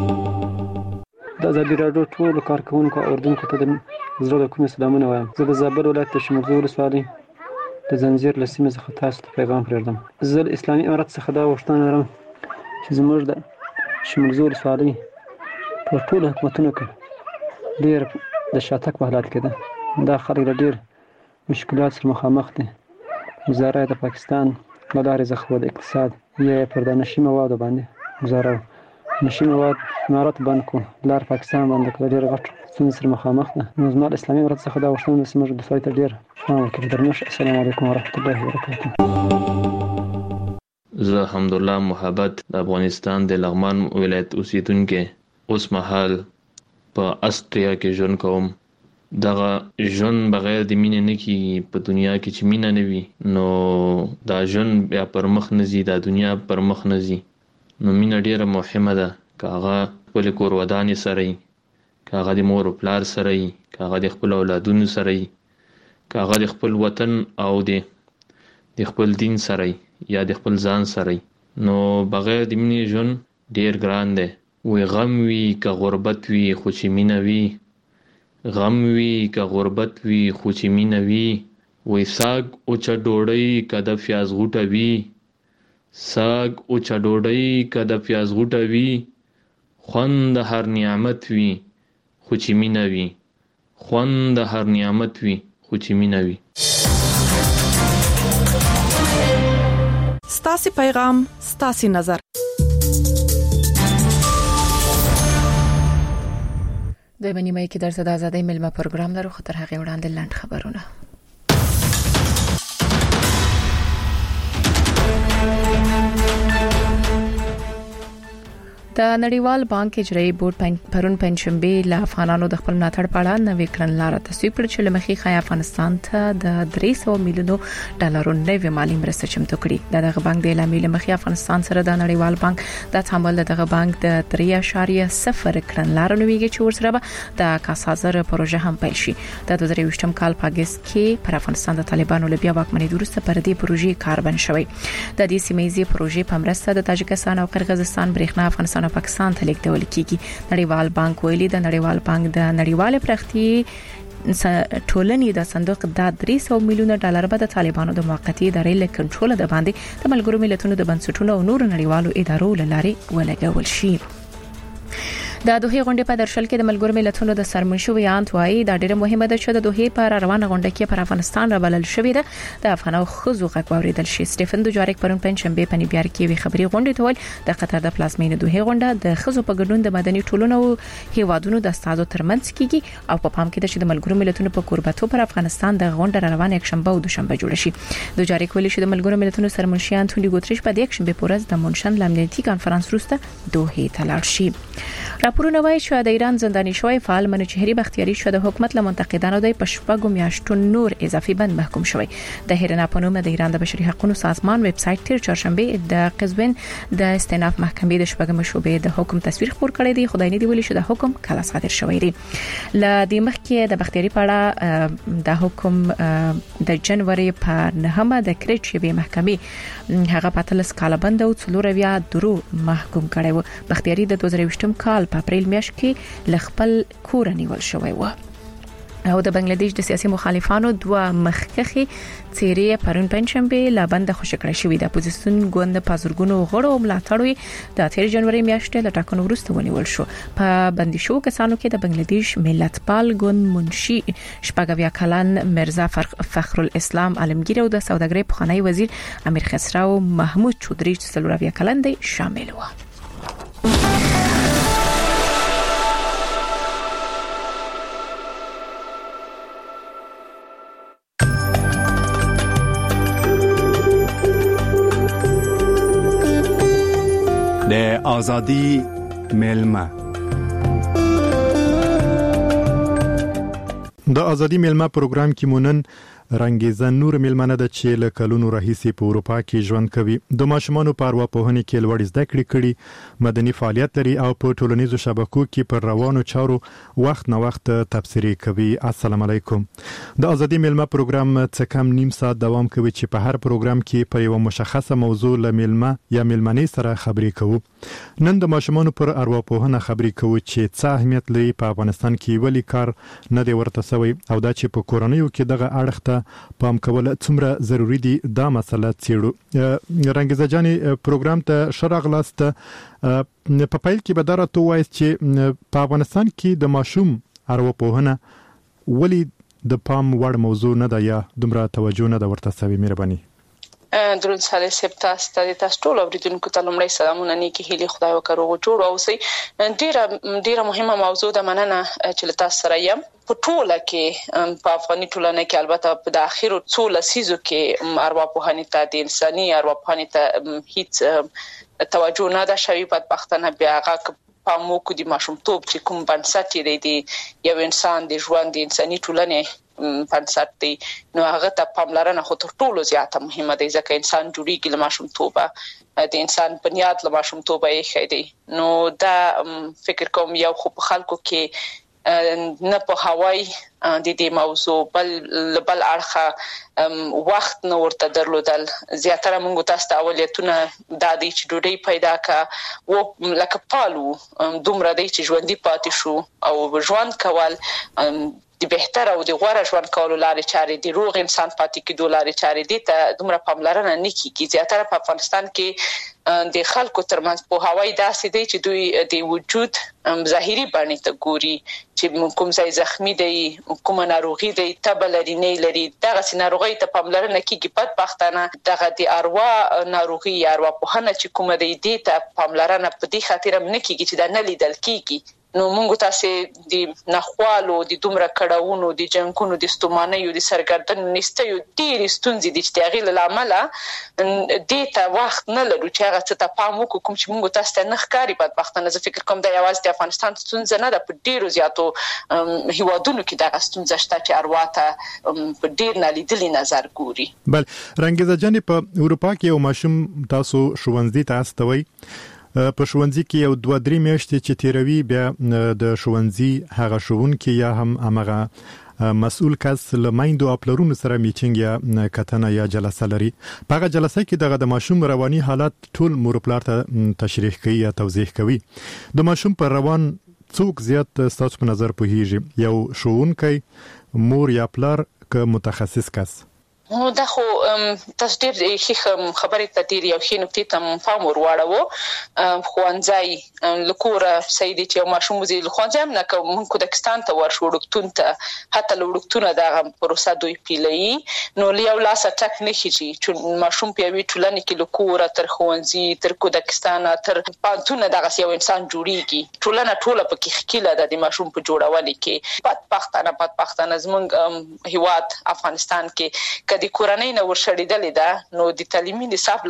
د ازادي راډیو ټولو کارکونکو او اردوونکو ته د زړه له کومې سلامونه وایم. زه د زابل ولایت د شمولزو ولسوالۍ د زنځیر له سیمې څخه تاسو ته پیغام پرېږدم. زه له اسلامي امارت څخه دا غوښتنه لرم چې زموږ د شمولزو ولسوالۍ په ټولو حکومتونو کې ډېر د شاتګ په حالات کې ده. دا خلک له ډېر مشکلات سره مخامخ دي. وزاره د پاکستان له لارې څخه د اقتصاد یا پر د نشي موادو باندې وزاره نشي مواد امارت بند کو لار پاکستان باندې کړ ډېر غټ ستونزې سره مخامخ ده. نو زما د اسلامي امارت څخه دا غوښتنه ده چې موږ د سوی ته ډېر پام وکړو. درنښت. السلام علیکم ورحمت الله وبرکاته. زه حمدالله محبت د افغانستان د لغمان ولایت اوسیدونکو اوس مهال په استریا کې ژوند کوم. دغه ژوند بغیر د مینې نه کیږي. په دنیا کې چې مینه نه وي نو دا ژوند بیا پر مخ نه ځي، دا دنیا پر مخ نه ځي. نو مینه ډیره مهمه ده. که هغه خپل کور ودانې سره وي، که هغه د مور او پلار سره وي، که هغه د خپل اولادونو سره وي، که هغه د خپل وطن او د خپل دین سره وي یا د خپل ځان سره وي. نو بغیر د مینې ژوند ډیر ګران دی. وي غم وي که غربت وي خو چې مینه وي غم وی که غربت وی خو چې مینه وي وای ساګ اوچه ډوډۍ که د پیاز غوټه وي ساګ اوچه ډوډۍ که د پیاز غوټه وي خوند د هر نعمت وي خو چې مینه وي خوند د هر نعمت وي خو چې مینه وي. ستاسو پیغام ستاسو نظر. د بنیمای کې درته د آزادۍ ملما پروګرام لرو خو تر هغه وړاندې لاند خبرونه. د نړیوال بانک اجرایي بورډ پرون پنځشنبه له افغانانو د خپل ملاتړ په اړه نوې کړنلاره تصویب کړه چې لمخې خای افغانستان ته د 300 میلیونو ډالرو نوې مالی مرسته چمتو کړي. دغه بانک د اعلان لمخې افغانستان سره د نړیوال بانک د تعامل دغه بانک د 3.0 کړنلاره نوېږي چې ورسره به د کاسازر پروژه هم پیل شي. د 2023م کال په اگست کې پر افغانستان د طالبانو لبیا واکمنۍ وروسته پر دې پروژې کار بند شوی. د دې سیمایي پروژې په مرسته د تاجکستان او قرغیزستان برېښنا افغانستان پاکستان ته لیږدول کیږي. نړیوال بانک ویلي د نړیوال بانک د نړیوال پرختي ټولنې د صندوق د 300 میلیونه ډالر به د طالبانو د موقتی ادارې له کنټرول د باندې د ملګرو ملتونو د بنسټونو او نور نړیوالو ادارو لارې ولګول شي. د دوه غونډې په درشل کې د ملګرو ملتونو د سرمنشو یانت وایي دا ډېره مهمه ده چې د دوه پر روانه غونډه کې پر افغانستان رابلل شوې ده د افغانو خزو غږ واوریدل شي. سټيفن دوجاریک پرون پنځشنبه په نیویارک کې وی خبري غونډه ته ول د قطر د پلازمینې دوه غونډه د خزو په ګډون د مدني ټولنو او هیوادونو د استادو ترمنځ کیږي او په پام کې ده چې د ملګرو ملتونو په کوربتو پر افغانستان د غونډه روانه یک شنبه او دوشنبه جوړ شي. دوجاریک ویلي چې د ملګرو ملتونو سرمنشي انټونی ګوتریش په دې یک شنبه پورز د مونشن لامنیتي کانفرنس وروسته دوه ته لاړ شي. راپورونه وايي چې د ایران زنداني شوی فعال منوچهری بختیاری شو د حکومت له منتقدانو د پښپاګو میاشتو نور اضافي بند محکوم شوی. د هیرنا په نوم د ایران د بشري حقوقو سازمان ویب سټ تیر چهارشنبه د قزوین د استئناف محکمې د شپږم شوبې د حکم تصویر خبر کړی دی. خدای نه دی ویلي چې د حکم کله صادر شوی دی. ل دې مخکې د بختیاری په اړه د حکم د جنوري په 9مه د کریټ شوبې محکمې هغه په 3 کال بند او 4 درو محکوم کړی و. بختیاری د 2023م کال په اپریل میاشت کې لخپل کور نیول شوی و. او د بنگلاديش د سیاسي مخالفانو دوه مخکخي چیرې پرون پنځشنبه لا بند خوشی کړی شوې د اپوزیسیون ګوند پازورګونو غړو ملاتړوي د 13 جنوري میاشتې له ټاکنو وروسته ونیول شو. په بندي شو کسانو کې د بنگلاديش ملتپال ګوند منشي شپږویا کلن مرزا فخر الاسلام عالمگیر او د سوداګرۍ پخوانی وزیر امیر خسرو محمود چودري چې څلورویا کلن دی شامل و. د آزادی ملما د آزادی ملما پروګرام کې مونن رنګیزه نور ملمنه د چې له کلونو راهیسې په اروپا کې ژوند کوي. د ماشومانو په ارواپوهنې کې لوړ زده کړې کړي، مدني فعالیت لري او په ټولنیزو شبکو کې پر روانو چارو وخت نه وخت تبصرې کوي. السلام علیکم. د آزادی ملما پروګرام څه کم نیم ساعت دوام کوي چې په هر پروګرام کې په یو مشخصه موضوع له ملما یا ملمنې سره خبرې کوو. نن د ماشومانو پر ارواپوهنه خبرې کوو چې څه اهمیت لري په افغانستان کې ولی کار نه دی ورته سوی او دا چې په کورنیو کې دغه اړخ ته پام کول څومره ضروری دي دا مسله څیړو. رنګیزه جاني پروګرام ته شرغلاست په پیل کې به درته وایي چې په افغانستان کې د ماشوم ارواپوهنه ولی د پام وړ موضوع نه ده یا دومره توجه نه ده ورته سوي. مهرباني. درود سره سپتاس ته تاسو ټول اوریدونکو ته لمړی سلامونه نیکی هیلي خدای وکړو جوړ اوسئ. ډیره مهمه موضوع ده. مننه چې تاسو سره یم. په ټوله کې په افغاني ټولنه کې البته په اخیرو څو لسیزو کې ارواپوهنې ته د انساني ارواپوهنې ته هیڅ توجه نه ده شوی. بدبختانه بیا هغه پامو کو د ماشومتوب چې کوم بنسټ دی یو انسان د ژوند د انساني ټولنې بنسټ دی نو هغه ته پاملرنه خو تر ټولو زیاته مهمه ده ځکه انسان جوړیږي له ماشومتوبه د انسان بنیاد له ماشومتوبه یې خېدي. نو دا فکر کوم یو خو په خلکو کې نه په هواي د دې موضوع بل اړخه وخت نو ورته درلودل. زیاتره موږ تاسو ته اولتونه د دې چې ډوډۍ پیدا کا و لکه پالو دومره دی چې ژوندۍ پاتې شو او ژوند کول د بهتر او د غوړه ژوند کولو لارې چارې د روغ انسان پاتې کېدو لارې چارې دي ته دومره پاملرنه نه کیږي. زیاتره په افغانستان کې د خلکو ترمنځ په هواي داسې دی چې دوی د وجود ظاهري بڼې ته ګوري چې کوم ځای زخمی دی کوم ناروغي دی تبه لري نه لري دغه ناروغي ته پاملرنه کیږي. بدبختانه دغه د اروا ناروغي یا اروا په هنه چې کوم دی دې ته پاملرنه په دې خاطر نه کیږي چې دا نه لیدل کیږي. نو موږ تاسو د نخوالو د دومره کډاونو د جنگونو د ستومانیو د سرګردن نستیو ډېر ستونزې د اجتیاغي لامل د ته وخت نه لرو چې هغه څه ته پام وکړو کوم چې موږ تاسو ته نه ښکاری. بدبختانه زه فکر کوم د یوازې د افغانستان ستونزه نه ده په ډیرو زیاتو هیوادونو کې دغه ستونزه شته چې ارواته په ډیر نالیدلي نظر ګوري. بل رنګیزه جان په اروپا کې یو ماشوم تاسو ښوونځي ته استوي په ښوونځي کې یو 2-3 میاشتې چې تیروي بیا د ښوونځي هغه ښوونکي یا هم هغه مسؤل کس لمایندو خپلرونو سره میټینګ یا کتنه یا جلسه لري. په هغه جلسه کې دغه ماشوم رواني حالت ټول مور پلار ته تشریح کوي یا توضیح کوي. د ماشوم پر روان څوک زیات ستاسو په نظر پوهیږي یو ښوونکی مور یا پلار که متخصص کس؟ نو دا خو تاسو ډېر ښه خبرې ته ډېر یو ښه نقطې ته پام ورواړو. ښوونځی لکوره صحیح دی چې یو ماشوم وزي ښوونځی هم نه کوم کودکستان ته ورشو وړکتون ته حتی وړکتونه دغه پروسه دوی پیلي نو یو لاس ټک نه کیږي چې ماشوم په وی ټولنه کې لکوره تر ښوونځي تر کودکستان تر پانتونه دغه یو انسان جوړیږي. ټولنه ټوله په کې خکیله د ماشوم په جوړولو کې بدبختانه زمونږ هیواد افغانستان کې د کورنۍ نه ورشړېدلې ده نو د تعلیمي نصاب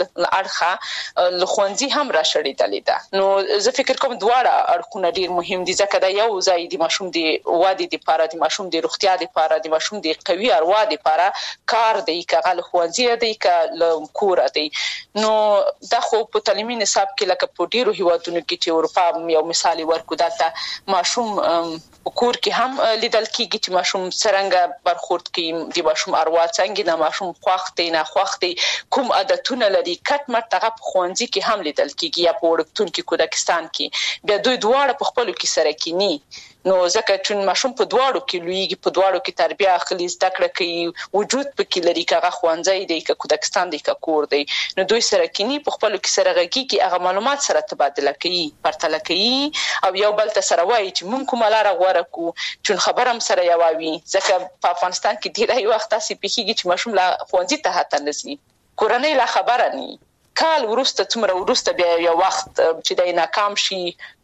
اړخه لخوندي هم را شړېدلې ده. نو زه فکر کوم دواړه اړخونه ډیر مهم دي ځکه دا یو ځای د ماشوم د وادي لپاره د ماشوم د روغتیا لپاره د ماشوم د قوي اروا لپاره کار دی کغه لخوندي دی ک کور دی. نو دا خو په تعلیمي نصاب کې لکه په ډیرو هیوادونو کې چې اروپا یو مثال ورکو دلته ماشوم کور کې هم لیدل کیږي چې ماشوم څنګه برخورد کوي د ماشوم اروا څنګه ماشوم خوښتي نه خوښتي کوم عادتونه لري کټ مټ هغه په ښوونځي کې هم لیدل کیږي یا په وړکتون کې کودکستان کې بیا دوی دواړه په خپل کې سره کینی. نو ځکه چې ماشوم په دواړو کې لویږي په دواړو کې تربیه اخلي زده کړه کوي وجود په کې لري کغه ښوونځي دی ک کودکستان دی ک کور دی نو دوی سره کینی په خپل کې سره غږی کې هغه معلومات سره تبادله کوي پرتله کوي او یو بل ته سره وایي چې مونږ کومه لار غوړه کو چې خبرم سره یووي. ځکه په افغانستان کې ډیری وخت تاسو پیخیږي چې ماشوم لا ښوونځي ته هاته نسی کورنۍ لا خبره نه کال ورسته څومره ورسته بیا یو وخت چې دای ناکام شي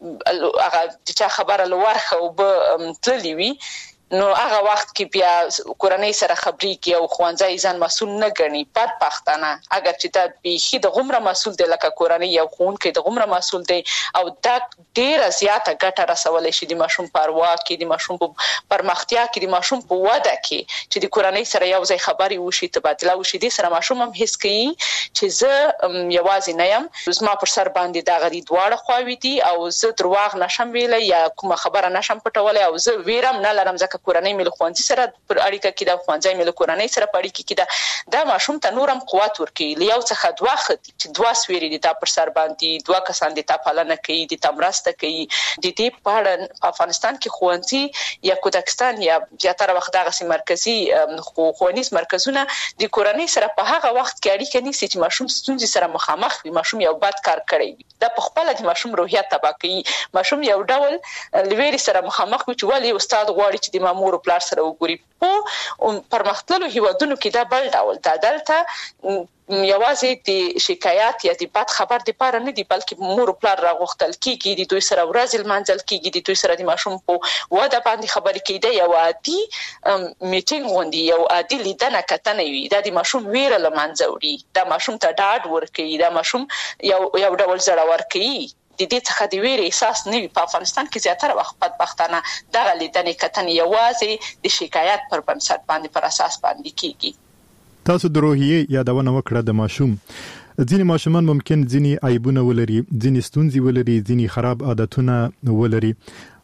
هغه چې خبره لورخه او به تللی وي نو هغه وخت کې بیا کورنۍ سره خبرې کې او خوانځي ځان مسؤل نه ګڼي بدبختانه اگر چې دا به د غمره مسؤل دی لکه کورنۍ یو خون کې د غمره مسؤل دی او دا ډیره زیاته ګټه رسولای شي د ماشوم پروا کې د ماشوم پرمختیا کې د ماشوم په وده کې چې د کورنۍ سره یو ځای خبري وشي تبادله وشي د سره ماشوم هم حس کوي چې زه یوازې نه یم زما پر سر باندې دا غړي دواړه خواوي دي او زه درواغ نشم ویلای یا کومه خبره نشم پټولای او زه ویرم نه لرم ځکه کورنۍ مل خوانځي سره پر اړیکه کې د خوانځي مل کورنۍ سره په اړیکه کې دا ماشوم ته نورم قوت ورکړي لیاو څخه دوه خدي چې دوه سویری دي تا پر سر باندې دوه کسان دي تا پالنه کوي دي تمرسته کوي د دې په اړه افغانستان کې خوانځي یا کودکستان یا زیاتره وخت دغه مرکزی خوانیز مرکزونه د کورنۍ سره په هغه وخت کې اړیکه نیسي چې ماشوم ستونزې سره مخامخ وي ماشوم یو بد کار کړی دا په خپل د ماشوم روحیه تباہ کوي ماشوم یو ډول لویری سره مخامخ وي چې ولی استاد غواړي چې د مامور پلار سره وګوري په پرمختللو هیوادونو کې دا بل ډول دا دلته یوازې د شکایت یا د بد خبر د پاره نه دی بلکې مور پلار راغوښتل کیږي د دوی سره ورځ منځل کیږي د دوی سره د ماشوم په واده باندې خبرې کیده یو عادي میټینګ غونډي یو عادي لیدنه کتنه وي دا د ماشوم ویره لمنځوري دا ماشوم ته ډاډ ورکوي دا ماشوم یو ډول زړه ورکوي د دې څخه د ویرې احساس نه وي په افغانستان کې زیاتره وخت بدبختانه دغه لیدنې کتنې یوازې د شکایت پر بنسټ باندې پر اساس باندې کیږي. تاسو د روحیې یادونه وکړه د ماشوم ځینې ماشومان ممکن ځینې عیبونه ولري ځینې ستونزې ولري ځینې خراب عادتونه ولري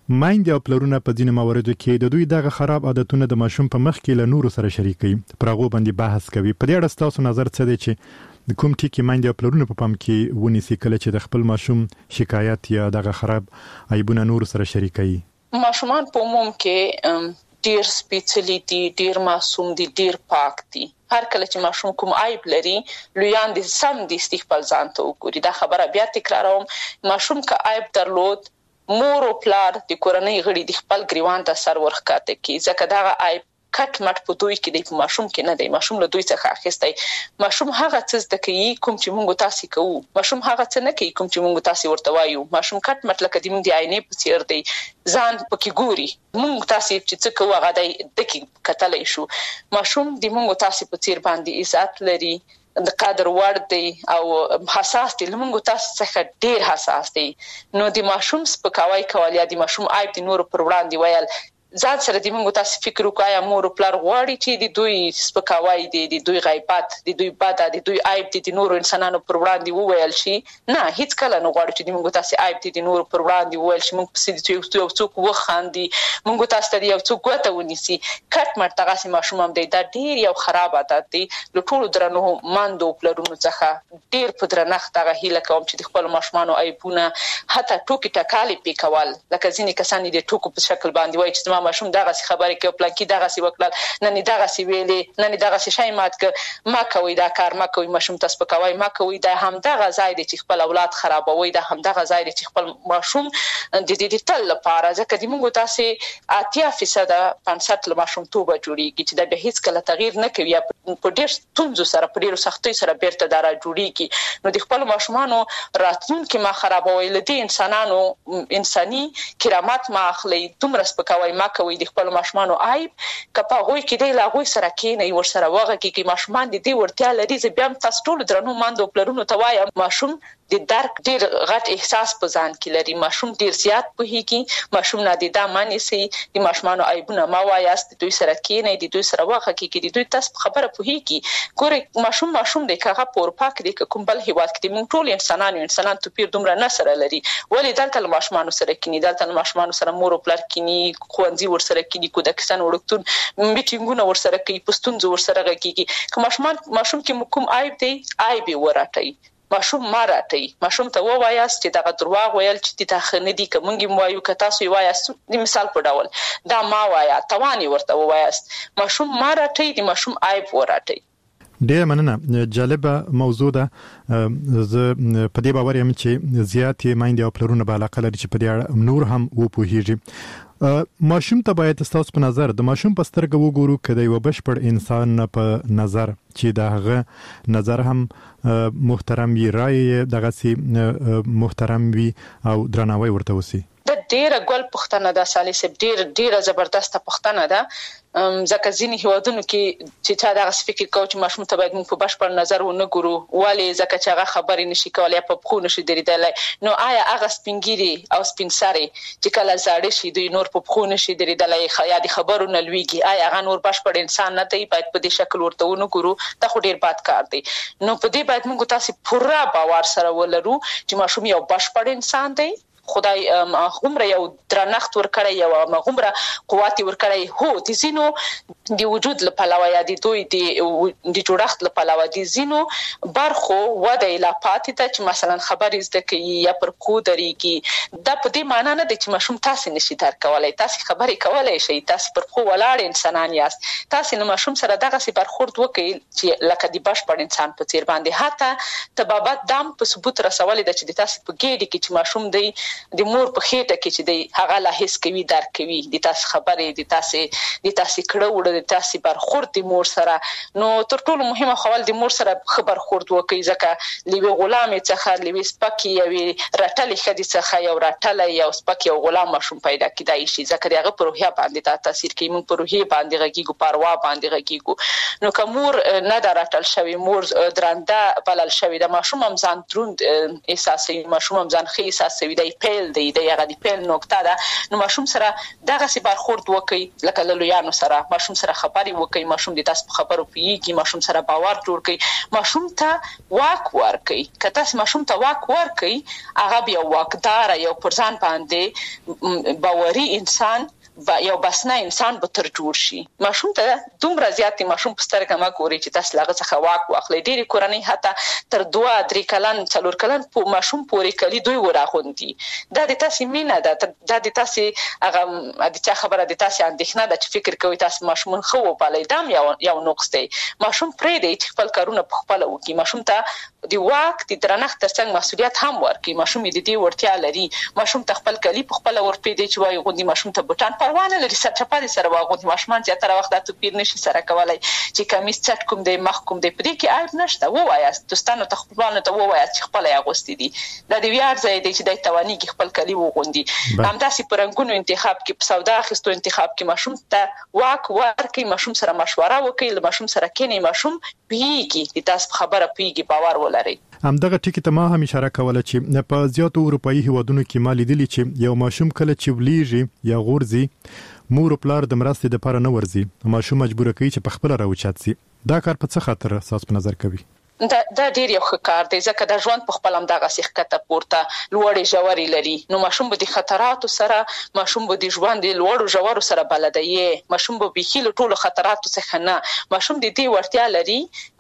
مایندې او پلرونه په ځینې مواردو کې د دوی دغه خراب عادتونه د ماشوم په مخ کې له نورو سره شریکوي، پر هغو باندې بحث کوي. په دې اړه ستاسو نظر څه دی چې کوم ټکي مایندې او پلرونه په پام کې ونیسي کله چې د خپل ماشوم شکایت یا دغه خراب عیبونه نورو سره شریکوي؟ ماشومان په عموم کې ډیر سپیڅلی دي، ډیر معصوم دي، ډیر پاک دي. هر کله چې ماشوم کوم عیب لري، لویان دي سم دي استقبال ځان ته وګوري. دا خبره بیا تکراروم، ماشوم که عیب درلود، مور او پلار د کورنۍ غړي د خپل ګریوان ته سر ورخکاته کی، ځکه دا عیب کټ مټ په دوی کې د ماشوم کې نه دی. ماشوم له دوی څخه اخیستی. ماشوم هغه څه زده کوي کوم چې موږ تاسو کوو. ماشوم هغه څه نه کوي کوم چې موږ تاسو ورته وایو. ماشوم کټ مټ لکه د موږ د عینې په څیر دی، ځان پکې ګوري. موږ تاسو چې څه کوو هغه د کې کتلې شو. ماشوم د موږ تاسو په څیر باندې عزت لري، د قدر وړ دی او حساس دی. لمونږ تاسو څخه ډیر حساس دی. نو د ماشوم سپکاوی کول یا د ماشوم عیب د نور پر وړاندې ویل، ځان سره د موږ تاسو فکر وکړئ. مور او پلار غواړي چې د دوی سپکاوی دي، د دوی غیبت، د دوی بد، د دوی عیب د نورو انسانانو پر وړاندې وویل شي. نه، هیڅ کله نه غواړي چې د موږ تاسو عیب د نورو پر وړاندې وویل شي. موږ پسې یو څوک وخاندي، موږ تاسو ته یو څوک ګوته ونیسي. کټ مټ دغه ماشوم هم دی. دا ډیر یو خراب عادت دی. له ټولو درنو ماندو پلرونو څخه ډیر په درنښت دغه هیله کوم چې د خپل ماشومانو عیبونه حتی ټوکی ټکالې پیکول، لکه ځینې کسان د ټوکو په شکل باندې وایي چې ماشوم دغه خبرې کوي، پلانکی دغه سی وکړل، نن دغه سی ویلې، نن دغه سی شای مات ک ما کوي، دا کار ما کوي. ماشوم تاسو په کوي ما کوي. دا هم دغه ځای دی چې خپل اولاد خرابوي. دا هم دغه ځای دی چې خپل ماشوم د دې تل لپاره، ځکه د موږ تاسو 80% 50 له ماشوم توبه جوړیږي چې دا به هیڅ کله تغییر نه کوي. په ډېر ستونزو سره، په ډېر سختۍ سره بیرته دارا جوړیږي. نو د خپل ماشومانو راتلونکي ما خرابوي. لدی انسانانو انساني کرامت ما اخلي. دومره سپکاوي ما کوي د خپل ماشومانو عیب کپا غوي کې دی لاغوي سره کې نه ور سره وغه کې ماشومان دي ورتیا لري. زه بیا تاسو ټول درنو ماندو پلرونو ته وایم، ماشوم د درک ډیر غټ احساس په ځان کې لري. ماشوم ډیر زیات پوهیږي. ماشوم نه د دامن سي د ماشومانو عیبونه ما وایاست، دوی سره کې نه د دوی سره وغه کې دوی تاسو خبره پوهیږي. ګوره ماشوم د کاغه پور پاک دی کوم بل هیواد کې موږ ټول انسانان توپیر دومره نه سره لري. ولی دلته ماشومان سره کې دلته ماشومان سره مور او پلار کې خوندې ور سره کې کو د کسان وړکتون میټینګونه ور سره کې پښتون زور سره کې که ماشوم کې کوم عیب دی عیب وراتای. ماشوم ماراتای. ماشوم ته وایاست چې دا دروغ ویل چې ته خنه دي کومږي وایو که تاسو وایاست د مثال په ډول دا ما وایا توانی ورته وایاست. ماشوم ماراتای، د ماشوم عیب وراتای. ډېر مننه. جالبه موضوع ده. زه په دې باور یم چې زیاتې مایندې او پلرونه به علاقه لري چې په دې اړه نور هم وپوهیږي. ماشوم ته باید تاسو په نظر د ماشوم په سترګه وګورو کله یو بشپړ انسان په نظر چې دغه نظر هم محترم وي، رائے دغه سي محترم وي او درناوی ورته وسی. د ډیره ګل پښتنه ده سالي ډیره زبردسته پښتنه ده. ځکه ځینې هیوادونو کې چې چا دغه فکر کوي چې ماشوم ته باید موږ په بشپړ نظر ونه ګورو، ولی ځکه چې هغه خبرې نشي کولای په پخو نشي درېدلی. نو آیا هغه سپینګیري او سپین سري چې کله زاړه شي دوی نور په پخو نشي درېدلی یا د خبرو نه لویږي، آیا هغه نور بشپړ انسان نه دی؟ باید په دې شکل ورته ونه ګورو. دا خو ډیر بد کار دی. نو په دې باید موږ تاسو پوره باور سره ولرو چې ماشوم یو بشپړ انسان دی. خدای عمر یو درنښت ورکړی، یو عمر قوت ورکړی. هو د زینو د وجود لپاره یا د دوی د جوړښت لپاره د زینو برخو وده لا پاتې ته چې مثلا خبرې زده کوي یا پر کو درېږي. دا په دې معنی نه دی چې ماشوم تاسو نشي درک کولای. تاسو خبرې کولای شئ، تاسو پر کو ولاړ انسانان یاست. تاسو نو ماشوم سره دغه سي برخورد وکړئ چې لکه د بشپړ انسان په څیر باندې. حتی تبابت دام په ثبوت رسولې د چې تاسو په ګېډه کې چې ماشوم دی د مور په خېټه کې چې دی هغه لا هیڅ کوي درک کوي د تاسو خبرې د تاسو کړه وړه د تاسو برخورد د مور سره. نو تر ټولو مهمه خبره د مور سره خبر خورد وکړي، ځکه لوی غلام څخه لوی سپکی یو رټلې خدي څخه یو رټلې یو سپکی یو غلام مشوم پیدا کیدای شي، ځکه دغه په روحیه باندې تاثیر کوي. موږ په روحیه باندې غږیږو، پروا باندې غږیږو. نو کومور نه درټل شوی مور درنده بلل شوی د ماشوم هم ځان دروند احساسي، ماشوم هم ځان خې احساسي دی پیل دی د هغه دی پیل نقطه ده. نو ماشوم سره دغه سي برخورد وکړي لکه لویانو سره. ماشوم سره سره خبري وکي ماشوم د تاسو په خبرو پیږي ماشوم سره باور جوړ کړي ماشوم ته واک ورکړي کته تاسو ماشوم ته واک ورکړي هغه بیا واکدار یو پرځان باندې باوري انسان یو بسنه انسان به تر جوړ شي ماشوم ته دومره زیات ماشوم په سترګه ما ګوري چې تاسو لاغه څخه واک واخلي ډېری کورنۍ حتی تر 2-3 کلن 4 کلن په ماشوم پورې کلی دوی وراغوندي دا د تاسو مینه ده دا د تاسو هغه د چا خبره د تاسو اندېښنه ده چې فکر کوي تاسو ماشوم خو وبالي دام یو نقص دی ماشوم پرې دی چې خپل کارونه په خپل وکړي ماشوم ته د واک د درنښت ترڅنګ مسؤلیت هم ورکړي ماشوم د دې ورتیا لري ماشوم ته خپل کلی په خپل ورپې دی چې وایي غوندي ماشوم ته بوتان پروانه لري سچپاري سره واغوندي ماشومان زیاتره وخت د توپیر نشي سره کولای چې کمیس چټ کوم دی مخ کوم دی پرې کې عیب نشته ووایاست دوستانو ته خپلوانو ته ووایاست چې خپل یې اغوستي دي دا د ویاړ ځای دی چې د توانی کې خپل کلی وغوندي همداسې پرنګونو انتخاب کې په سودا اخیستو انتخاب کې ماشوم ته واک ورکړي ماشوم سره مشوره وکړي له ماشوم سره کینی ماشوم پیږي د تاسو خبره پیږي باور ولري همدغه ټکی ته ما هم اشاره کوله چې په زیاتو اروپאי هیوادونو کې ما لیدلی چې یو ماشوم کله چې ولیږي یا غورځي مور او پلار د مرستې لپاره نه ورځي ماشوم مجبور کوي چې په خپل راوچات سي دا کار په څه خاطر اساس په نظر کوي دا ډیر یو ښه کار دی ځکه د ژوند په خپل همدغه سیخکته پورته لوړې ژورې لري نو ماشوم به د خطراتو سره ماشوم به د ژوند د لوړو ژورو سره بلد دی ماشوم به بيخي له ټولو خطراتو څخه نه ماشوم د دې ورتیا لري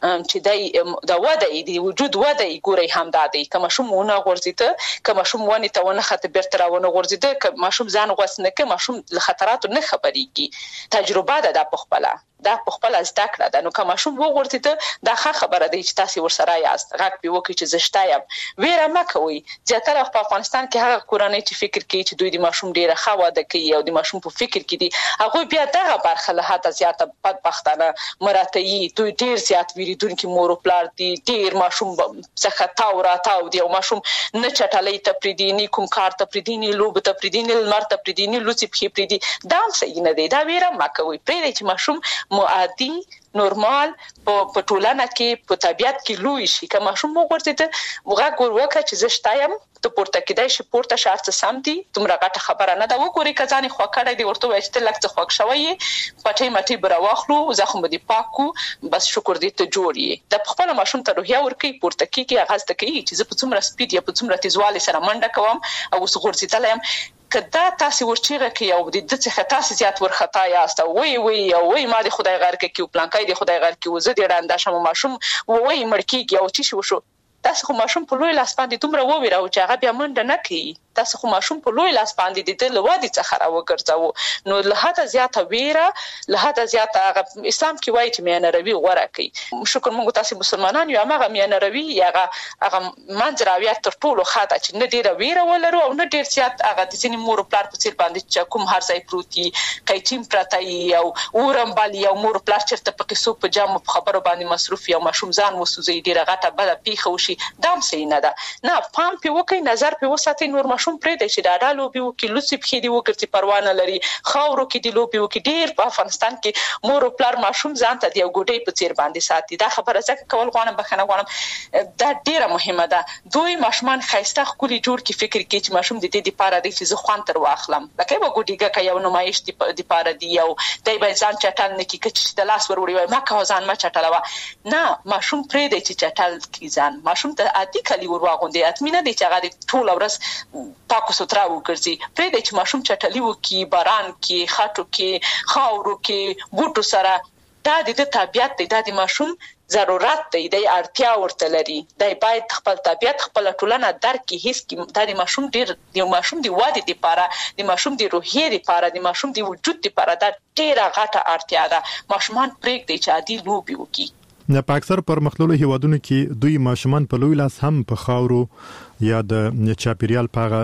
چې د وده د وجود وده ګوري هم دادی که ماشوم ونه غورځیته که ماشوم ونه ته ونه خط بیرته راونه غورځیته که ماشوم ځان غوسنه که ماشوم له خطراتو نه خبريږي تجربه ده په خپل دا په خپل زده کړه ده نو که ماشوم وغورځیته دا ښه خبره ده چې تاسو ورسره یاست غږ به وکړي چې زشته یم ویره مه کوئ زیاتره په افغانستان کې هغه کورنۍ چې فکر کوي چې دوی د ماشوم ډیره ښه واده کوي او د ماشوم په فکر کې دي هغه بیا دغه برخه له حد زیاته بدبختانه مراتعي دوی ډیر زیات ویریدونکي مور او پلار دي ډیر ماشوم څخه تاو راتاو دی او ماشوم نه چټلې ته پریديني کوم کار ته پریديني لوب ته پریديني لمر ته پریديني لوڅي په پریدي دا صحیح نه دی دا ویره مه کوئ پرې چې ماشوم معادي نورمال په ټولنه کې په طبيعت کې لوی شي که ماشوم وګورځي وغه ورکه چې زشتایم ته پورته کېدای شي پورته شارت سم دي تمره غټه خبره نه دا وګوري کزانې خو کړه دی ورته وایي چې لکه خوښ شوی پټي مټي برا واخلو زخم دې پاکو بس شکر دې ته جوړي د خپل ماشوم ته روحیه ورکي پورته کېږي اغاز ته کوي چې زه په څومره سپیډ یا په څومره تیزوالي سره منډه کوم او وسغورځیدلم کدا تاسو ورچیغه کې او د څه تاسو زیات ورختا یاست وای ما د خدای غار کې کیو پلانکای د خدای غار کې وزه د ډاندا شم ماشوم وای مړکیږي او چې شو تاسو خو ماشوم په لوی لاس باندې دومره وویره او چې هغه بیا منډه نه کوي تاسو خو ماشوم په لوی لاس باندې د لوادي څخه راوګرځاو نو له هدا زیاته ویره له هدا زیاته اسلام کې وایي چې میانه روي غوړه کوي شکر مونږ تاسو مسلمانان یو هغه میانه روي هغه منځراویات تر ټولو خاطه چې نه ډیره ویره ولرو او نه ډیر زیات هغه د ځینې مور پلار په څیر باندې چې کوم هر ځای پروتي کایټیم پرتای او اورم بالی او مور پلار چرته په کیسو په جامو په خبرو باندې مصروف یا ماشوم ځان وسوځي ډیره غټه بل پیخه وشي دام صحیح نه ده نه پام په وکي نظر په وساتي نور ماشوم پرې د چې دا لوبي وکي لوڅي په دې وکړي پروانه لري خاورو کې دی لوبي وکي ډیر په افغانستان کې مور او پلار ماشوم ځان ته دی ګډي په چیر باندې ساتي دا خبره څنګه کول غواړم بخنه غواړم دا ډیره مهمه ده دوی ماشومان خایسته خولي جوړ کی فکر کوي چې ماشوم د دې لپاره دی چې زه خوان تر واخلم لکه به ګډیګه کوي یو نمایش دی لپاره دی یو دای به ځان چټل نه کی چې د لاس ور وړي ما کا ځان ما چټلوا نه ماشوم پرې دی چې چټل کی ځان ماشوم ته عادي کلی ور واغوندي اتمنه دی چې هغه ټول ورځ پاکو سترا وګرځي پرې د چې ماشوم چټلی وکي باران کې خاطو کې خاورو کې بوټو سره دا د طبيعت دی د ماشوم ضرورت دی د اړتیا ورته لري د باید خپل طبيعت خپل ټولنه درک کې هیڅ کې د ماشوم ډیر د ماشوم دی واده لپاره د ماشوم دی روحیه لپاره د ماشوم دی وجود لپاره دا ډیره غټه اړتیا ده ماشومان پرېږدي چې عادي لوبي وکي نه په اکثر پرمختللو هیوادونو کې دوی ماشومان په لوی لاس هم په خاورو یا د چاپیریال په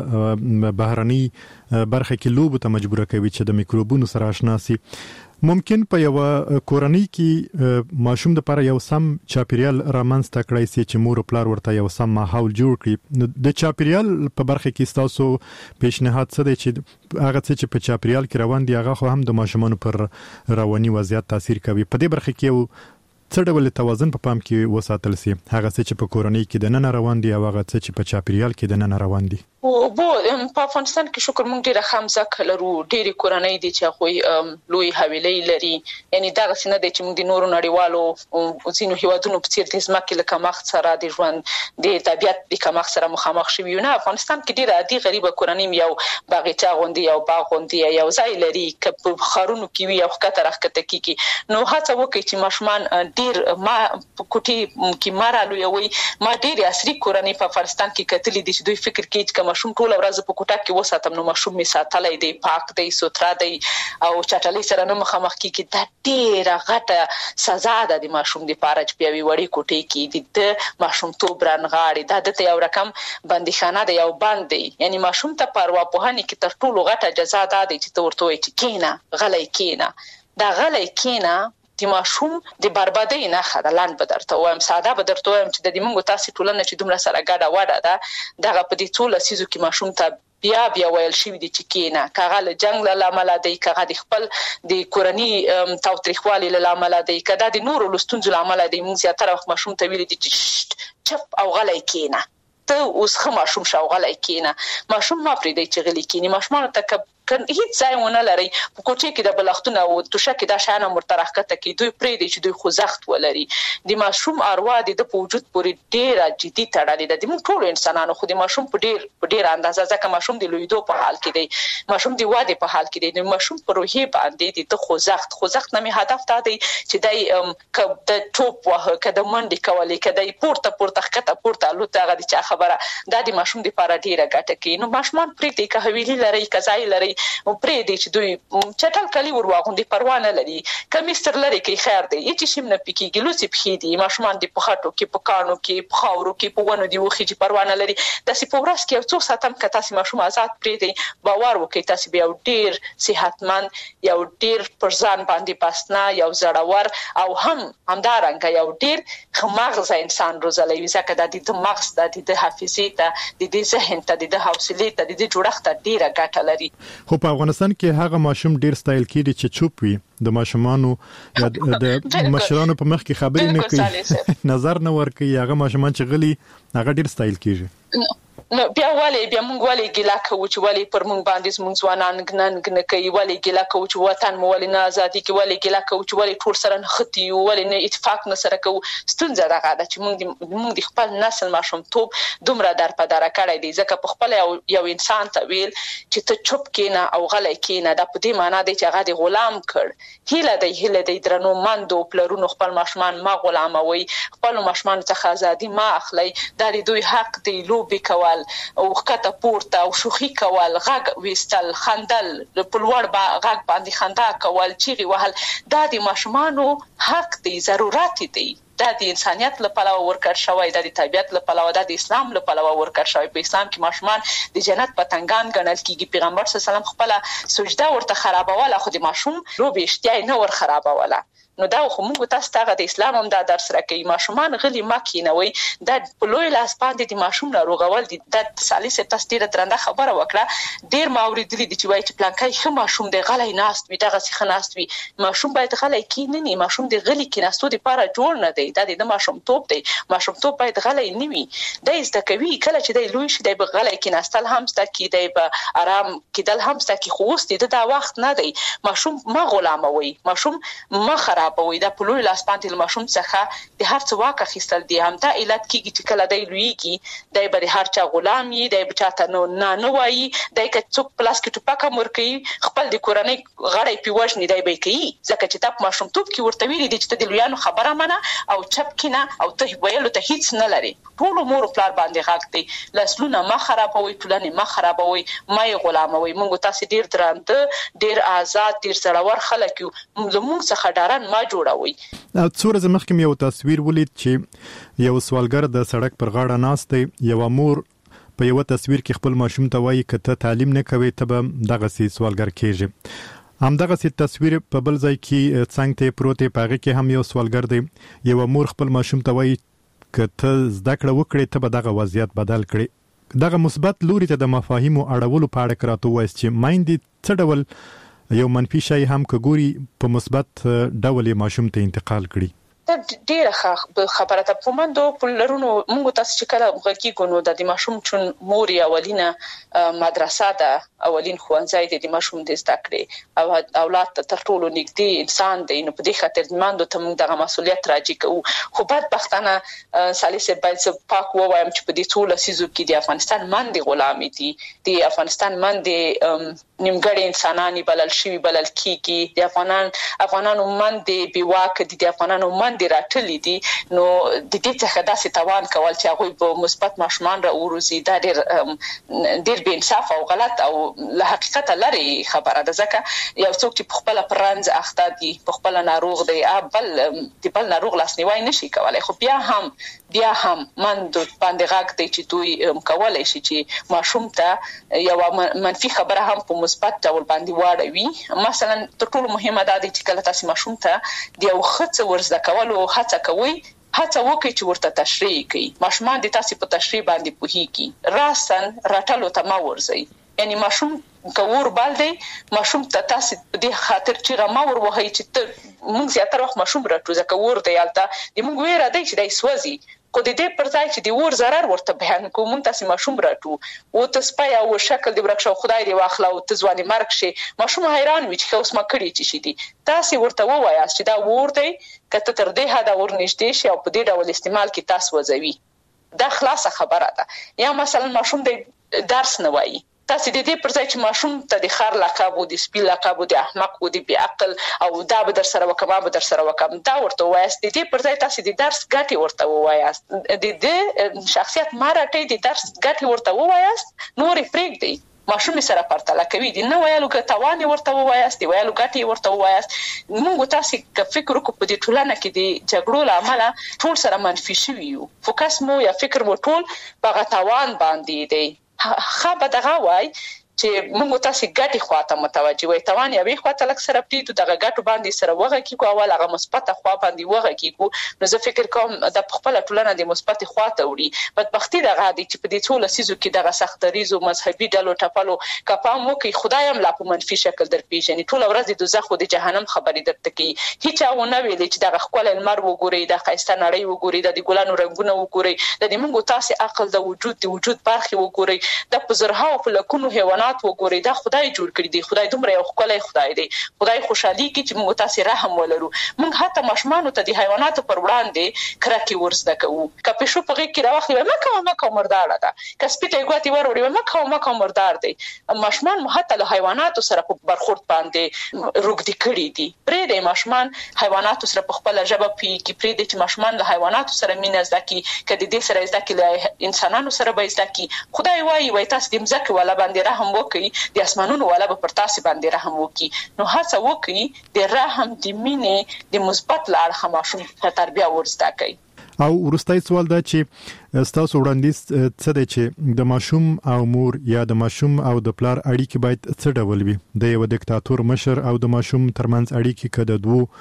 بهرني برخه کې لوب ته مجبور کوي چې د میکروبونو سره آشنا شي ممکن په یو کورنۍ کې ماشوم د لپاره یو سم چاپیریال رامنځته کړی سي چې مور او پلار ورته یو سم ماحول جوړ کړي د چاپیریال په برخه کې تاسو پیشنهاد څه دی چې هغه څه چې په چاپیریال کې روان دي هغه خو هم د ماشومانو پر رواني وضعیت تاثیر کوي په دې برخه کې یو څه ډول توازن په پام کې وساتل سي هغه څه چې په کورنۍ کې د نن روان دي او هغه څه چې په چاپیریال کې د نن روان دي په افغانستان کې شکر مونږ ډیره خامزه لرو، ډیره کورنۍ دي چې خو لوی حویلۍ لري، یعنی دا غسنه دي چې موږ د نورو نړیوالو ځینو هیوادونو په څیر د ځمکې له کمښت سره د ژوند د طبیعت د کمښت سره مخامخ شوي یو. نه، افغانستان کې ډیره عادي غریبه کورنۍ یو باغچه غوندي یو باغ غوندي یو ځای لري، که په خارونو کې وي او ښکته راښکته کیږي، نو هڅه وکړئ چې ماشومان ډیر ما کوټي کې مارالوي. ما ډیر عصري کورنۍ په افغانستان کې کتلې دي چې دوی فکر کوي چې ماشوم ټول ورځ په کوټه کې وساتم نو ماشوم می ساتلای دی، پاک دی، سوترا دی او چټلۍ سره نه مخامخ کیږي. دا ډیره غټه سزا ده د ماشوم د پاره چې په وړي کوټه کې د ماشوم توب رانغاړي. دا د یو رقم بندیخانه دی، یو بند دی، یعنی ماشوم ته پروا پوهنې کې تر ټولو غټه جزا ده چې ته ورته وایې چې کینه غلی کینه. دا غلی کینه د ماشوم د بربادۍ نه خاله لاند به درته وایم، ساده به درته وایم چې د دې موږ تاسو ټولنه چې دومره سره ګډه وډه ده دغه په دې ټول سيزو کې ماشوم ته بیا ویل شي دي چې کینه کاغه له جنگ له عمل دی، کاغه د خپل د کورنۍ توتریخوالي له عمل دی، کدا د نورو لستونځو له عمل دی. موږ زیاتره وخت ماشوم ته ویل دي چې چپ او غلی کینه، ته اوس خه ماشوم شاو غلی کینه. ماشوم ما پرې دی چې غلی کینی. ماشومان ته کنه هیڅ ځای ونه لري په کوټه کې د بلختونه او توشه کې د شانه مرترخته کې دوی پرې دي چې دوی خوځښت ولري. د ماشوم اروا د په وجود پورې ډیره جدي تړلې ده. د موږ ټول انسانانو خو د ماشوم په ډیر اندازه ځکه ماشوم د لویدو په حال کې دی، ماشوم د واده په حال کې دی، د ماشوم په روحي باندې د خوځښت نه هدف ته دی چې دای د ټوپ وه کده منډي کولې کده پورته ښکته پورته لوته غدي چې خبره دا د ماشوم د پاره ډیره ګټه کوي. نو ماشومان پرې دي که حویلي لري کزای لري او پرې دي چې دوی چټل کلی ورواغوندي پروا نه لري، کمیستر لري کې خیر دی هیڅ شي نه پکېږي. لوسی پخې دي ماشومان د پخاټو کې په کانو کې په خاورو کې په ونو دی وخی چې پروا نه لري. د سی په ورځ کې څو ساتم که تاسو ماشوم آزاد پرې دی باور وکړئ تاسو بیا ډیر صحتمند یو ډیر پر ځان باندې پاسنه یو زړور او همدارنګه یو ډیر مغز انسان روزلای وي، ځکه د مغز د حافظې ته د ذهن ته د حوصلې ته د جوړښت ډیره ګټه لري. خو په افغانستان کې هغه ماشوم ډیر سټایل کړي چې چوپ وي، د ماشومانو یا د مشرانو په مخ کې خبرې نه کوي، نظر نه ورکوي. هغه ماشومان چې غلي هغه ډیر سټایل کیږي. نو بیا موږ ولې ګیلا کوو چې ولې پر موږ باندې موږ ځوانان نه کوي، ولې ګیلا کوو چې وطن مو ولې نه ازادي کې، ولې ګیلا کوو چې ولې ټول سره نه ختی یو، ولې نه اتفاق نه سره کوو. ستونزه دغه ده چې موږ د خپل نسل ماشومتوب دومره درپدره کړی دی، ځکه په خپل یو انسان ته ویل چې ته چوپ کینه او غلی کینه دا په دې معنی دی چې هغه د غلام کړ. هیله دی درنو مندو پلرونو خپل ماشومان ما غلاموي، خپل ماشومان څخه ازادي ما اخلي. دا د دوی حق دی، لوبي کول او خطه پورته او شوخي کول، غږ وستل، خندل، په لوړ غږ باندې خندا کول، چیغې وهل، دا د ماشومانو حق دی، ضرورت دی. دا د انسانيت لپاره ورکړ شوی، دا د طبيعت لپاره، دا د اسلام لپاره ورکړ شوی. په اسلام کې ماشومان د جنت پتنګان ګڼل کیږي. پیغمبر صلی الله علیه وسلم خپل سجده ورته خرابوله، خو د ماشوم لوبي اشتیا نه ور خرابوله. نو دا خو موږ تاسو ته د اسلام هم دا درس راکوي. ماشومان غلي مکینوي، دا په لوی لاس باندې د ماشوم ناروغول دي. د سالي سه تاسو ډیره درنده خبره وکړه، ډیر ماوریدلي دي چې وایي چې پلانکای خه ماشوم د غلي ناست وي، دغه څه خناست وي. ماشوم باید غلي کینې نه، ماشوم د غلي کیناستو لپاره جوړ نه دی. دا د ماشوم توپ دی، ماشوم توپ باید غلي نه وي. دا زده کوي کله چې د لوی شي د غلي کیناستل هم ستا کې دی، به آرام کېدل هم ستا کې خوست دي. دا وخت نه دی. ماشوم ما غلاموي، ماشوم ما خرابوي. دا په لوی لاس باندې ماشوم څخه د هر څه واک اخیستل دي. هم دا علت کیږي چې کله دی لویږي دی به هر چا غلام وي، دی به چاته نه وایي، دی که څوک پلاس کې ټوپک امر کوي خپل د کورنۍ غړی پیوژني دی به کوي، ځکه چې تاسو ماشومتوب کې ورته ویلي دي چې ته د لویانو خبره منه او چپ کینه او ته ویلو ته هیڅ نه لري. ټول مور پلار باندې حق دی. لاسلونه ما خرابوي، ټولنه ما خرابوي، ما یې غلاموي. موږ تاسو ډیر درانده، ډیر آزاد، ډیر زړور خلک یو. موږ څخه ډارن ما جوړوي. څو ورځې مخکې یو تصویر ولید چې یو سوالګر د سړک پر غاړه ناست دی. یو مور په یو تصویر کې خپل ماشوم ته وایي که ته تعلیم نه کوي ته به دغه سي سوالګر کېږي. همدغه سي تصویر په بل ځای کې څنګه ته پروت په هغه کې هم یو سوالګر دی. یو مور خپل ماشوم ته وایي که ته زده کړه وکړې ته به دغه وضعیت بدل کړي. دغه مثبت لوري ته د مفاهیمو اړولو په اړه کراته وایي چې مایندې څه ډول یو منفي شی هم کګوري په مثبت ډول ماشوم ته انتقال کړي. دا ډیره خبره ده. په منډو په لرونو موږ تاسو چې کله غږی ګونو د ماشوم چون مور یا ولینه مدرسه ده اولین ښوونځی د ماشوم د زده کړې او اولاد ته تر ټولو نږدې انسان دی. نو په دې خاطر ماندو ته موږ دغه مسولیت راجع کوو. خو بدبختانه سالسه باید پاک ووایم چې په دې ټول لسیزو کې د افغانستان مندي غلامي دي. د افغانستان مندي نیمګړي انسانان بلل شوی بلل کیږي. د افغانانو مندي بیواک دي، د افغانانو مندي راټلي دي. نو د دې څخه داسې توان کول چې هغه په مثبت ماشومان را وروزي دا ډېر بې انصاف او غلط او له حقیقت لري خبره ده. ځکه یو څوک چې په خپل پرانځ اخته دي، په خپل ناروغ دی، بل ناروغ لاسنیوي نشي کولای. خو بیا هم من د باندې غاک دی چې دوی کولای شي چې ماشوم ته یو منفي خبره هم په مثبت ډول باندې واړوي. مثلا تر ټولو مهمه دا دی چې کله تاسو ماشوم ته د یو ښه ورزده کولو هڅه کوئ، هڅه وکړئ چې ورته تشریح کړئ. ماشومان د تاسو په تشریح باندې پوهیږي. راسن راټلو ته ما ورځي، یعنی ماشوم کور بال دی، ماشوم ته تاسو په دې خاطر چې رما ور وهي چې موږ زیاتره وخت ماشوم راټو ځکه ور دی یالته د موږ ویره دی چې دای سوځي. خو د دې پر ځای چې د ور zarar ورته بیان کوم موږ تاسو ماشوم راټو او ته سپای او شکل دی ورکشو خدای دی واخلا او ته ځواني مرګ شي. ماشوم حیران وي چې اوس ما کړی چې شي دي. تاسو ورته ووایاست چې دا ور دی کته تر دې هدا ور نشته شي او په دې ډول استعمال کې تاسو وځوي. دا خلاصه خبره ده. یا مثلا ماشوم د درس نه وایي، تاسو د دې پر ځای چې ماشوم ته د خار لقب او د سپی لقب او د احمق او د بی عقل او دا به در سره وکم به در سره وکم دا ورته وایاست. د دې پر ځای تاسو د درس ګټي ورته وایاست، د دې شخصیت مارټي د درس ګټي ورته وایاست. نور پرېګ دی ماشوم سره پرتله کوي دي نه ویلو که توان ورته وایاست، دی ویلو ګټي ورته وایاست. موږ تاسو که فکر وکړو په دې ټولنه کې د جګړو لامل ټول سره منفي شوی یو. فوکس مو یا فکر مو ټول په توان باندې دی. خبر دغه وای چې موږ تاسو ګټي خواته متوجي وي. توان یا وی خواته لک سره پریدو دغه ګټو باندې سره وغه کیږي او هغه مثبت خوا باندې وغه کیږي. نو زه فکر کوم د خپل ټولنه د مثبت خواته وړي. بدبختی دغه دي چې په دې ټول سيزو کې دغه سختريزو مذهبي ډلو ټپلو کپام وکي خدایم لا په منفي شکل در پیژني. ټول ورځ د دوزخ او د جهنم خبرې درته کوي. هیڅ او نه ویل چې دغه خپل المر وګوري، د خيسته نړۍ وګوري، د ګلانو رنگونه وګوري، د موږ تاسو عقل د وجود برخه وګوري، د پزرها او لکونو حیوانات وګوري. دا خدای جوړ کړی دی. خدای دومره یو ښکلی خدای دی. خدای خوشحالي کی چې موږ تاسو رحم ولرو. موږ حتی ماشومان ته د حیواناتو پر وړاندې کرکې ورزده کوو. کپې شو په کې راوخلی مکه مردار ده، کسپې ته ګوتی وروړي مکه مردار دی. ماشومان مو حتی له حیواناتو سره په برخورد باندې روګدي کړی دي. پرې د ماشومان حیواناتو سره په خپل ژبه پیږي. پرې د چې ماشومان له حیواناتو سره مینه زده کی، کله دې سره زده کی له انسانانو سره به زده کی. خدای وایي تاسو د مزکه ولا باندې رحم وکړئ، د اسمانونو والا به پر تاسو باندې رحم وکړي. نو هڅه وکړئ د رحم د مینې د مثبت لار خماشوم ته تربیه ورزده کړئ. او ورستای سوال دا چې تاسو وړاندیز څه دی چې د ماشوم او مور یا د ماشوم او د پلار اړیکې باید څه ډول وي؟ د یو دیکتاتور مشر او د ماشوم ترمنځ اړیکې کده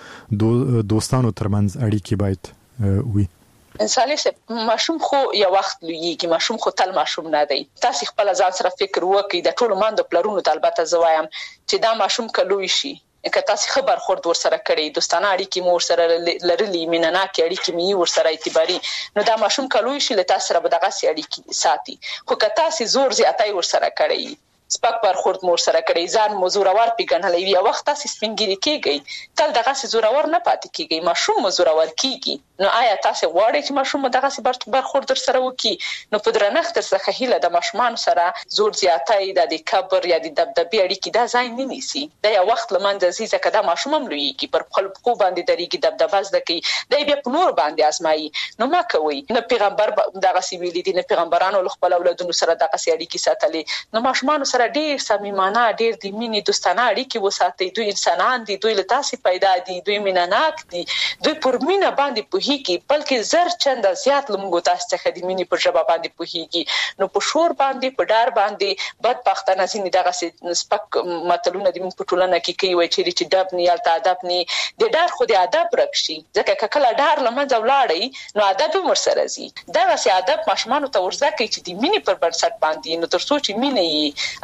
دوه دوستانو ترمنځ اړیکې باید وي. سالسه ماشوم خو یو وخت لویږي، ماشوم خو تل ماشوم نه دی. تاسو خپل ځان سره فکر وکړئ. د ټولو ماندو پلرونو ته البته زوایم چې دا ماشوم کلوي شي که تاسو خبر خورد ور سره کړی، دوستانه اړیکې مو سره لرلې، مینناکې اړیکې مې ور سره اعتباري، نو دا ماشوم کلوي شي له تاسو سره به دغه اړیکې ساتي. خو که تاسو زور زیاتای ور سره کړی، سپک برخورد مور سره کړی، ځان مزورور پیګنلې وی وخت تاسو سپینګری کېږي، تل دغه زورور نه پاتې کېږي، ماشوم مزورور کېږي. نو آیا تاسو غواړئ چې ماشوم دغه برخورد در سره وکړي؟ نو په درنښت څخه هیله د ماشومان سره زور زیاتای د کبر یا د دبدبې اړیکې دا ځای نه نیسي. دا یو وخت لمنځه ځي ځکه دا ماشوم هم لویږي، پر خپل خو باندې درېږي، دبدبه زده کوي، دا بیا په نور باندې ازمایي. نو ما کوي نه پیغمبر دغه سیویلي دي، نه پیغمبرانو خپل اولادونو سره دغه اړیکې ساتلې. نو ماشومان سره ډېر صمیمانه، ډېر د مینې دوستانه اړیکې وساتئ. دوی انسانان دي، دوی له تاسو پیدا دي، دوی مینناک دي، دوی پر مینه باندې پوهیږي، بلکې زر چنده زیات لمغو تاسو څخه د مینې پر ژبه باندې پوهیږي. نو په شور باندې، په ډار باندې بدبختانه ځینې دغه سپک متلونه د موږ په ټولنه کې کوي وایي چې ډب نه یالته ادب نه، د ډار خو د ادب رکشي، ځکه کله ډار لمنځه ولاړی نو ادب هم ورسره ځي. دغه سي ادب ماشومان ته ورزده کوي چې د مینې پر بنسټ باندې، نو تر څو چې مینه یې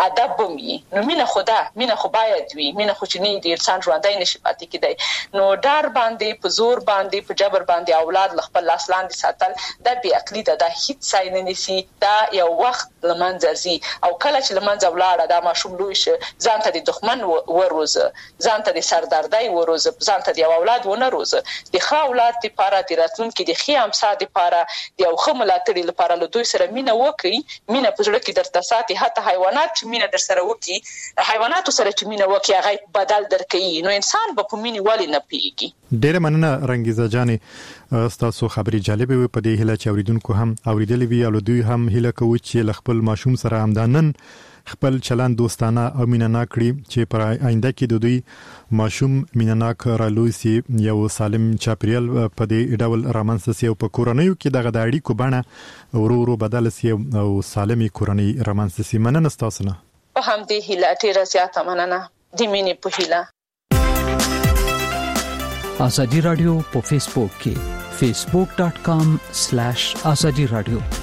ادب وي نو مینه خو باید وي مینه خو چې نه د انسان ژوندۍ نشي پاتې کېدای نو ډار باندې په زور باندې په جبر باندې اولاد خپل لاس لاندې ساتل دا بی عقلی ده دا هیڅ ځای نه نسی دا یو وخت لمنځه ځي او کله چې لمنځه ولاړه دا ماشوم لوی شي ځان ته د دښمن وروزه ځان ته د سردردۍ وروزه ځان ته د اولاد ونه روزه د ښه اولاد لپاره د راتلونکي د ښه امسا لپاره د یو ښه ملاتړي لپاره له دوی سره مینه وکړي مینه په زړه کې درته ساتي حتی حیوانات چې مینه در سره وکړي حیواناتو سره چې مینه وکړي هغه بدل درکوي نو انسان به په مینه ولې نه پیږي. ډېر مننه رنګیزه جانې تاسو خبري جالبه وي په دې هله چې اوریدونکو هم اوریدلې وی او دوی هم هله کوي چې خپل ماشوم سره همدانن خپل چلند دوستانه او مینناک کړي چې پر آینده کې د دوی ماشوم مینناک رالوي سي یو سالم چاپریال په دې ډول رامنځته سي او په کورنیو کې دغه د اړیکو بڼه ورو بدل سي او سالمي کورنۍ رامنځته سي. مننه تاسو نه په هم دې هله ډیره زیاته مننه د مینې په هله. ازادي رادیو په فیسبوک کې facebook.com/azadi radio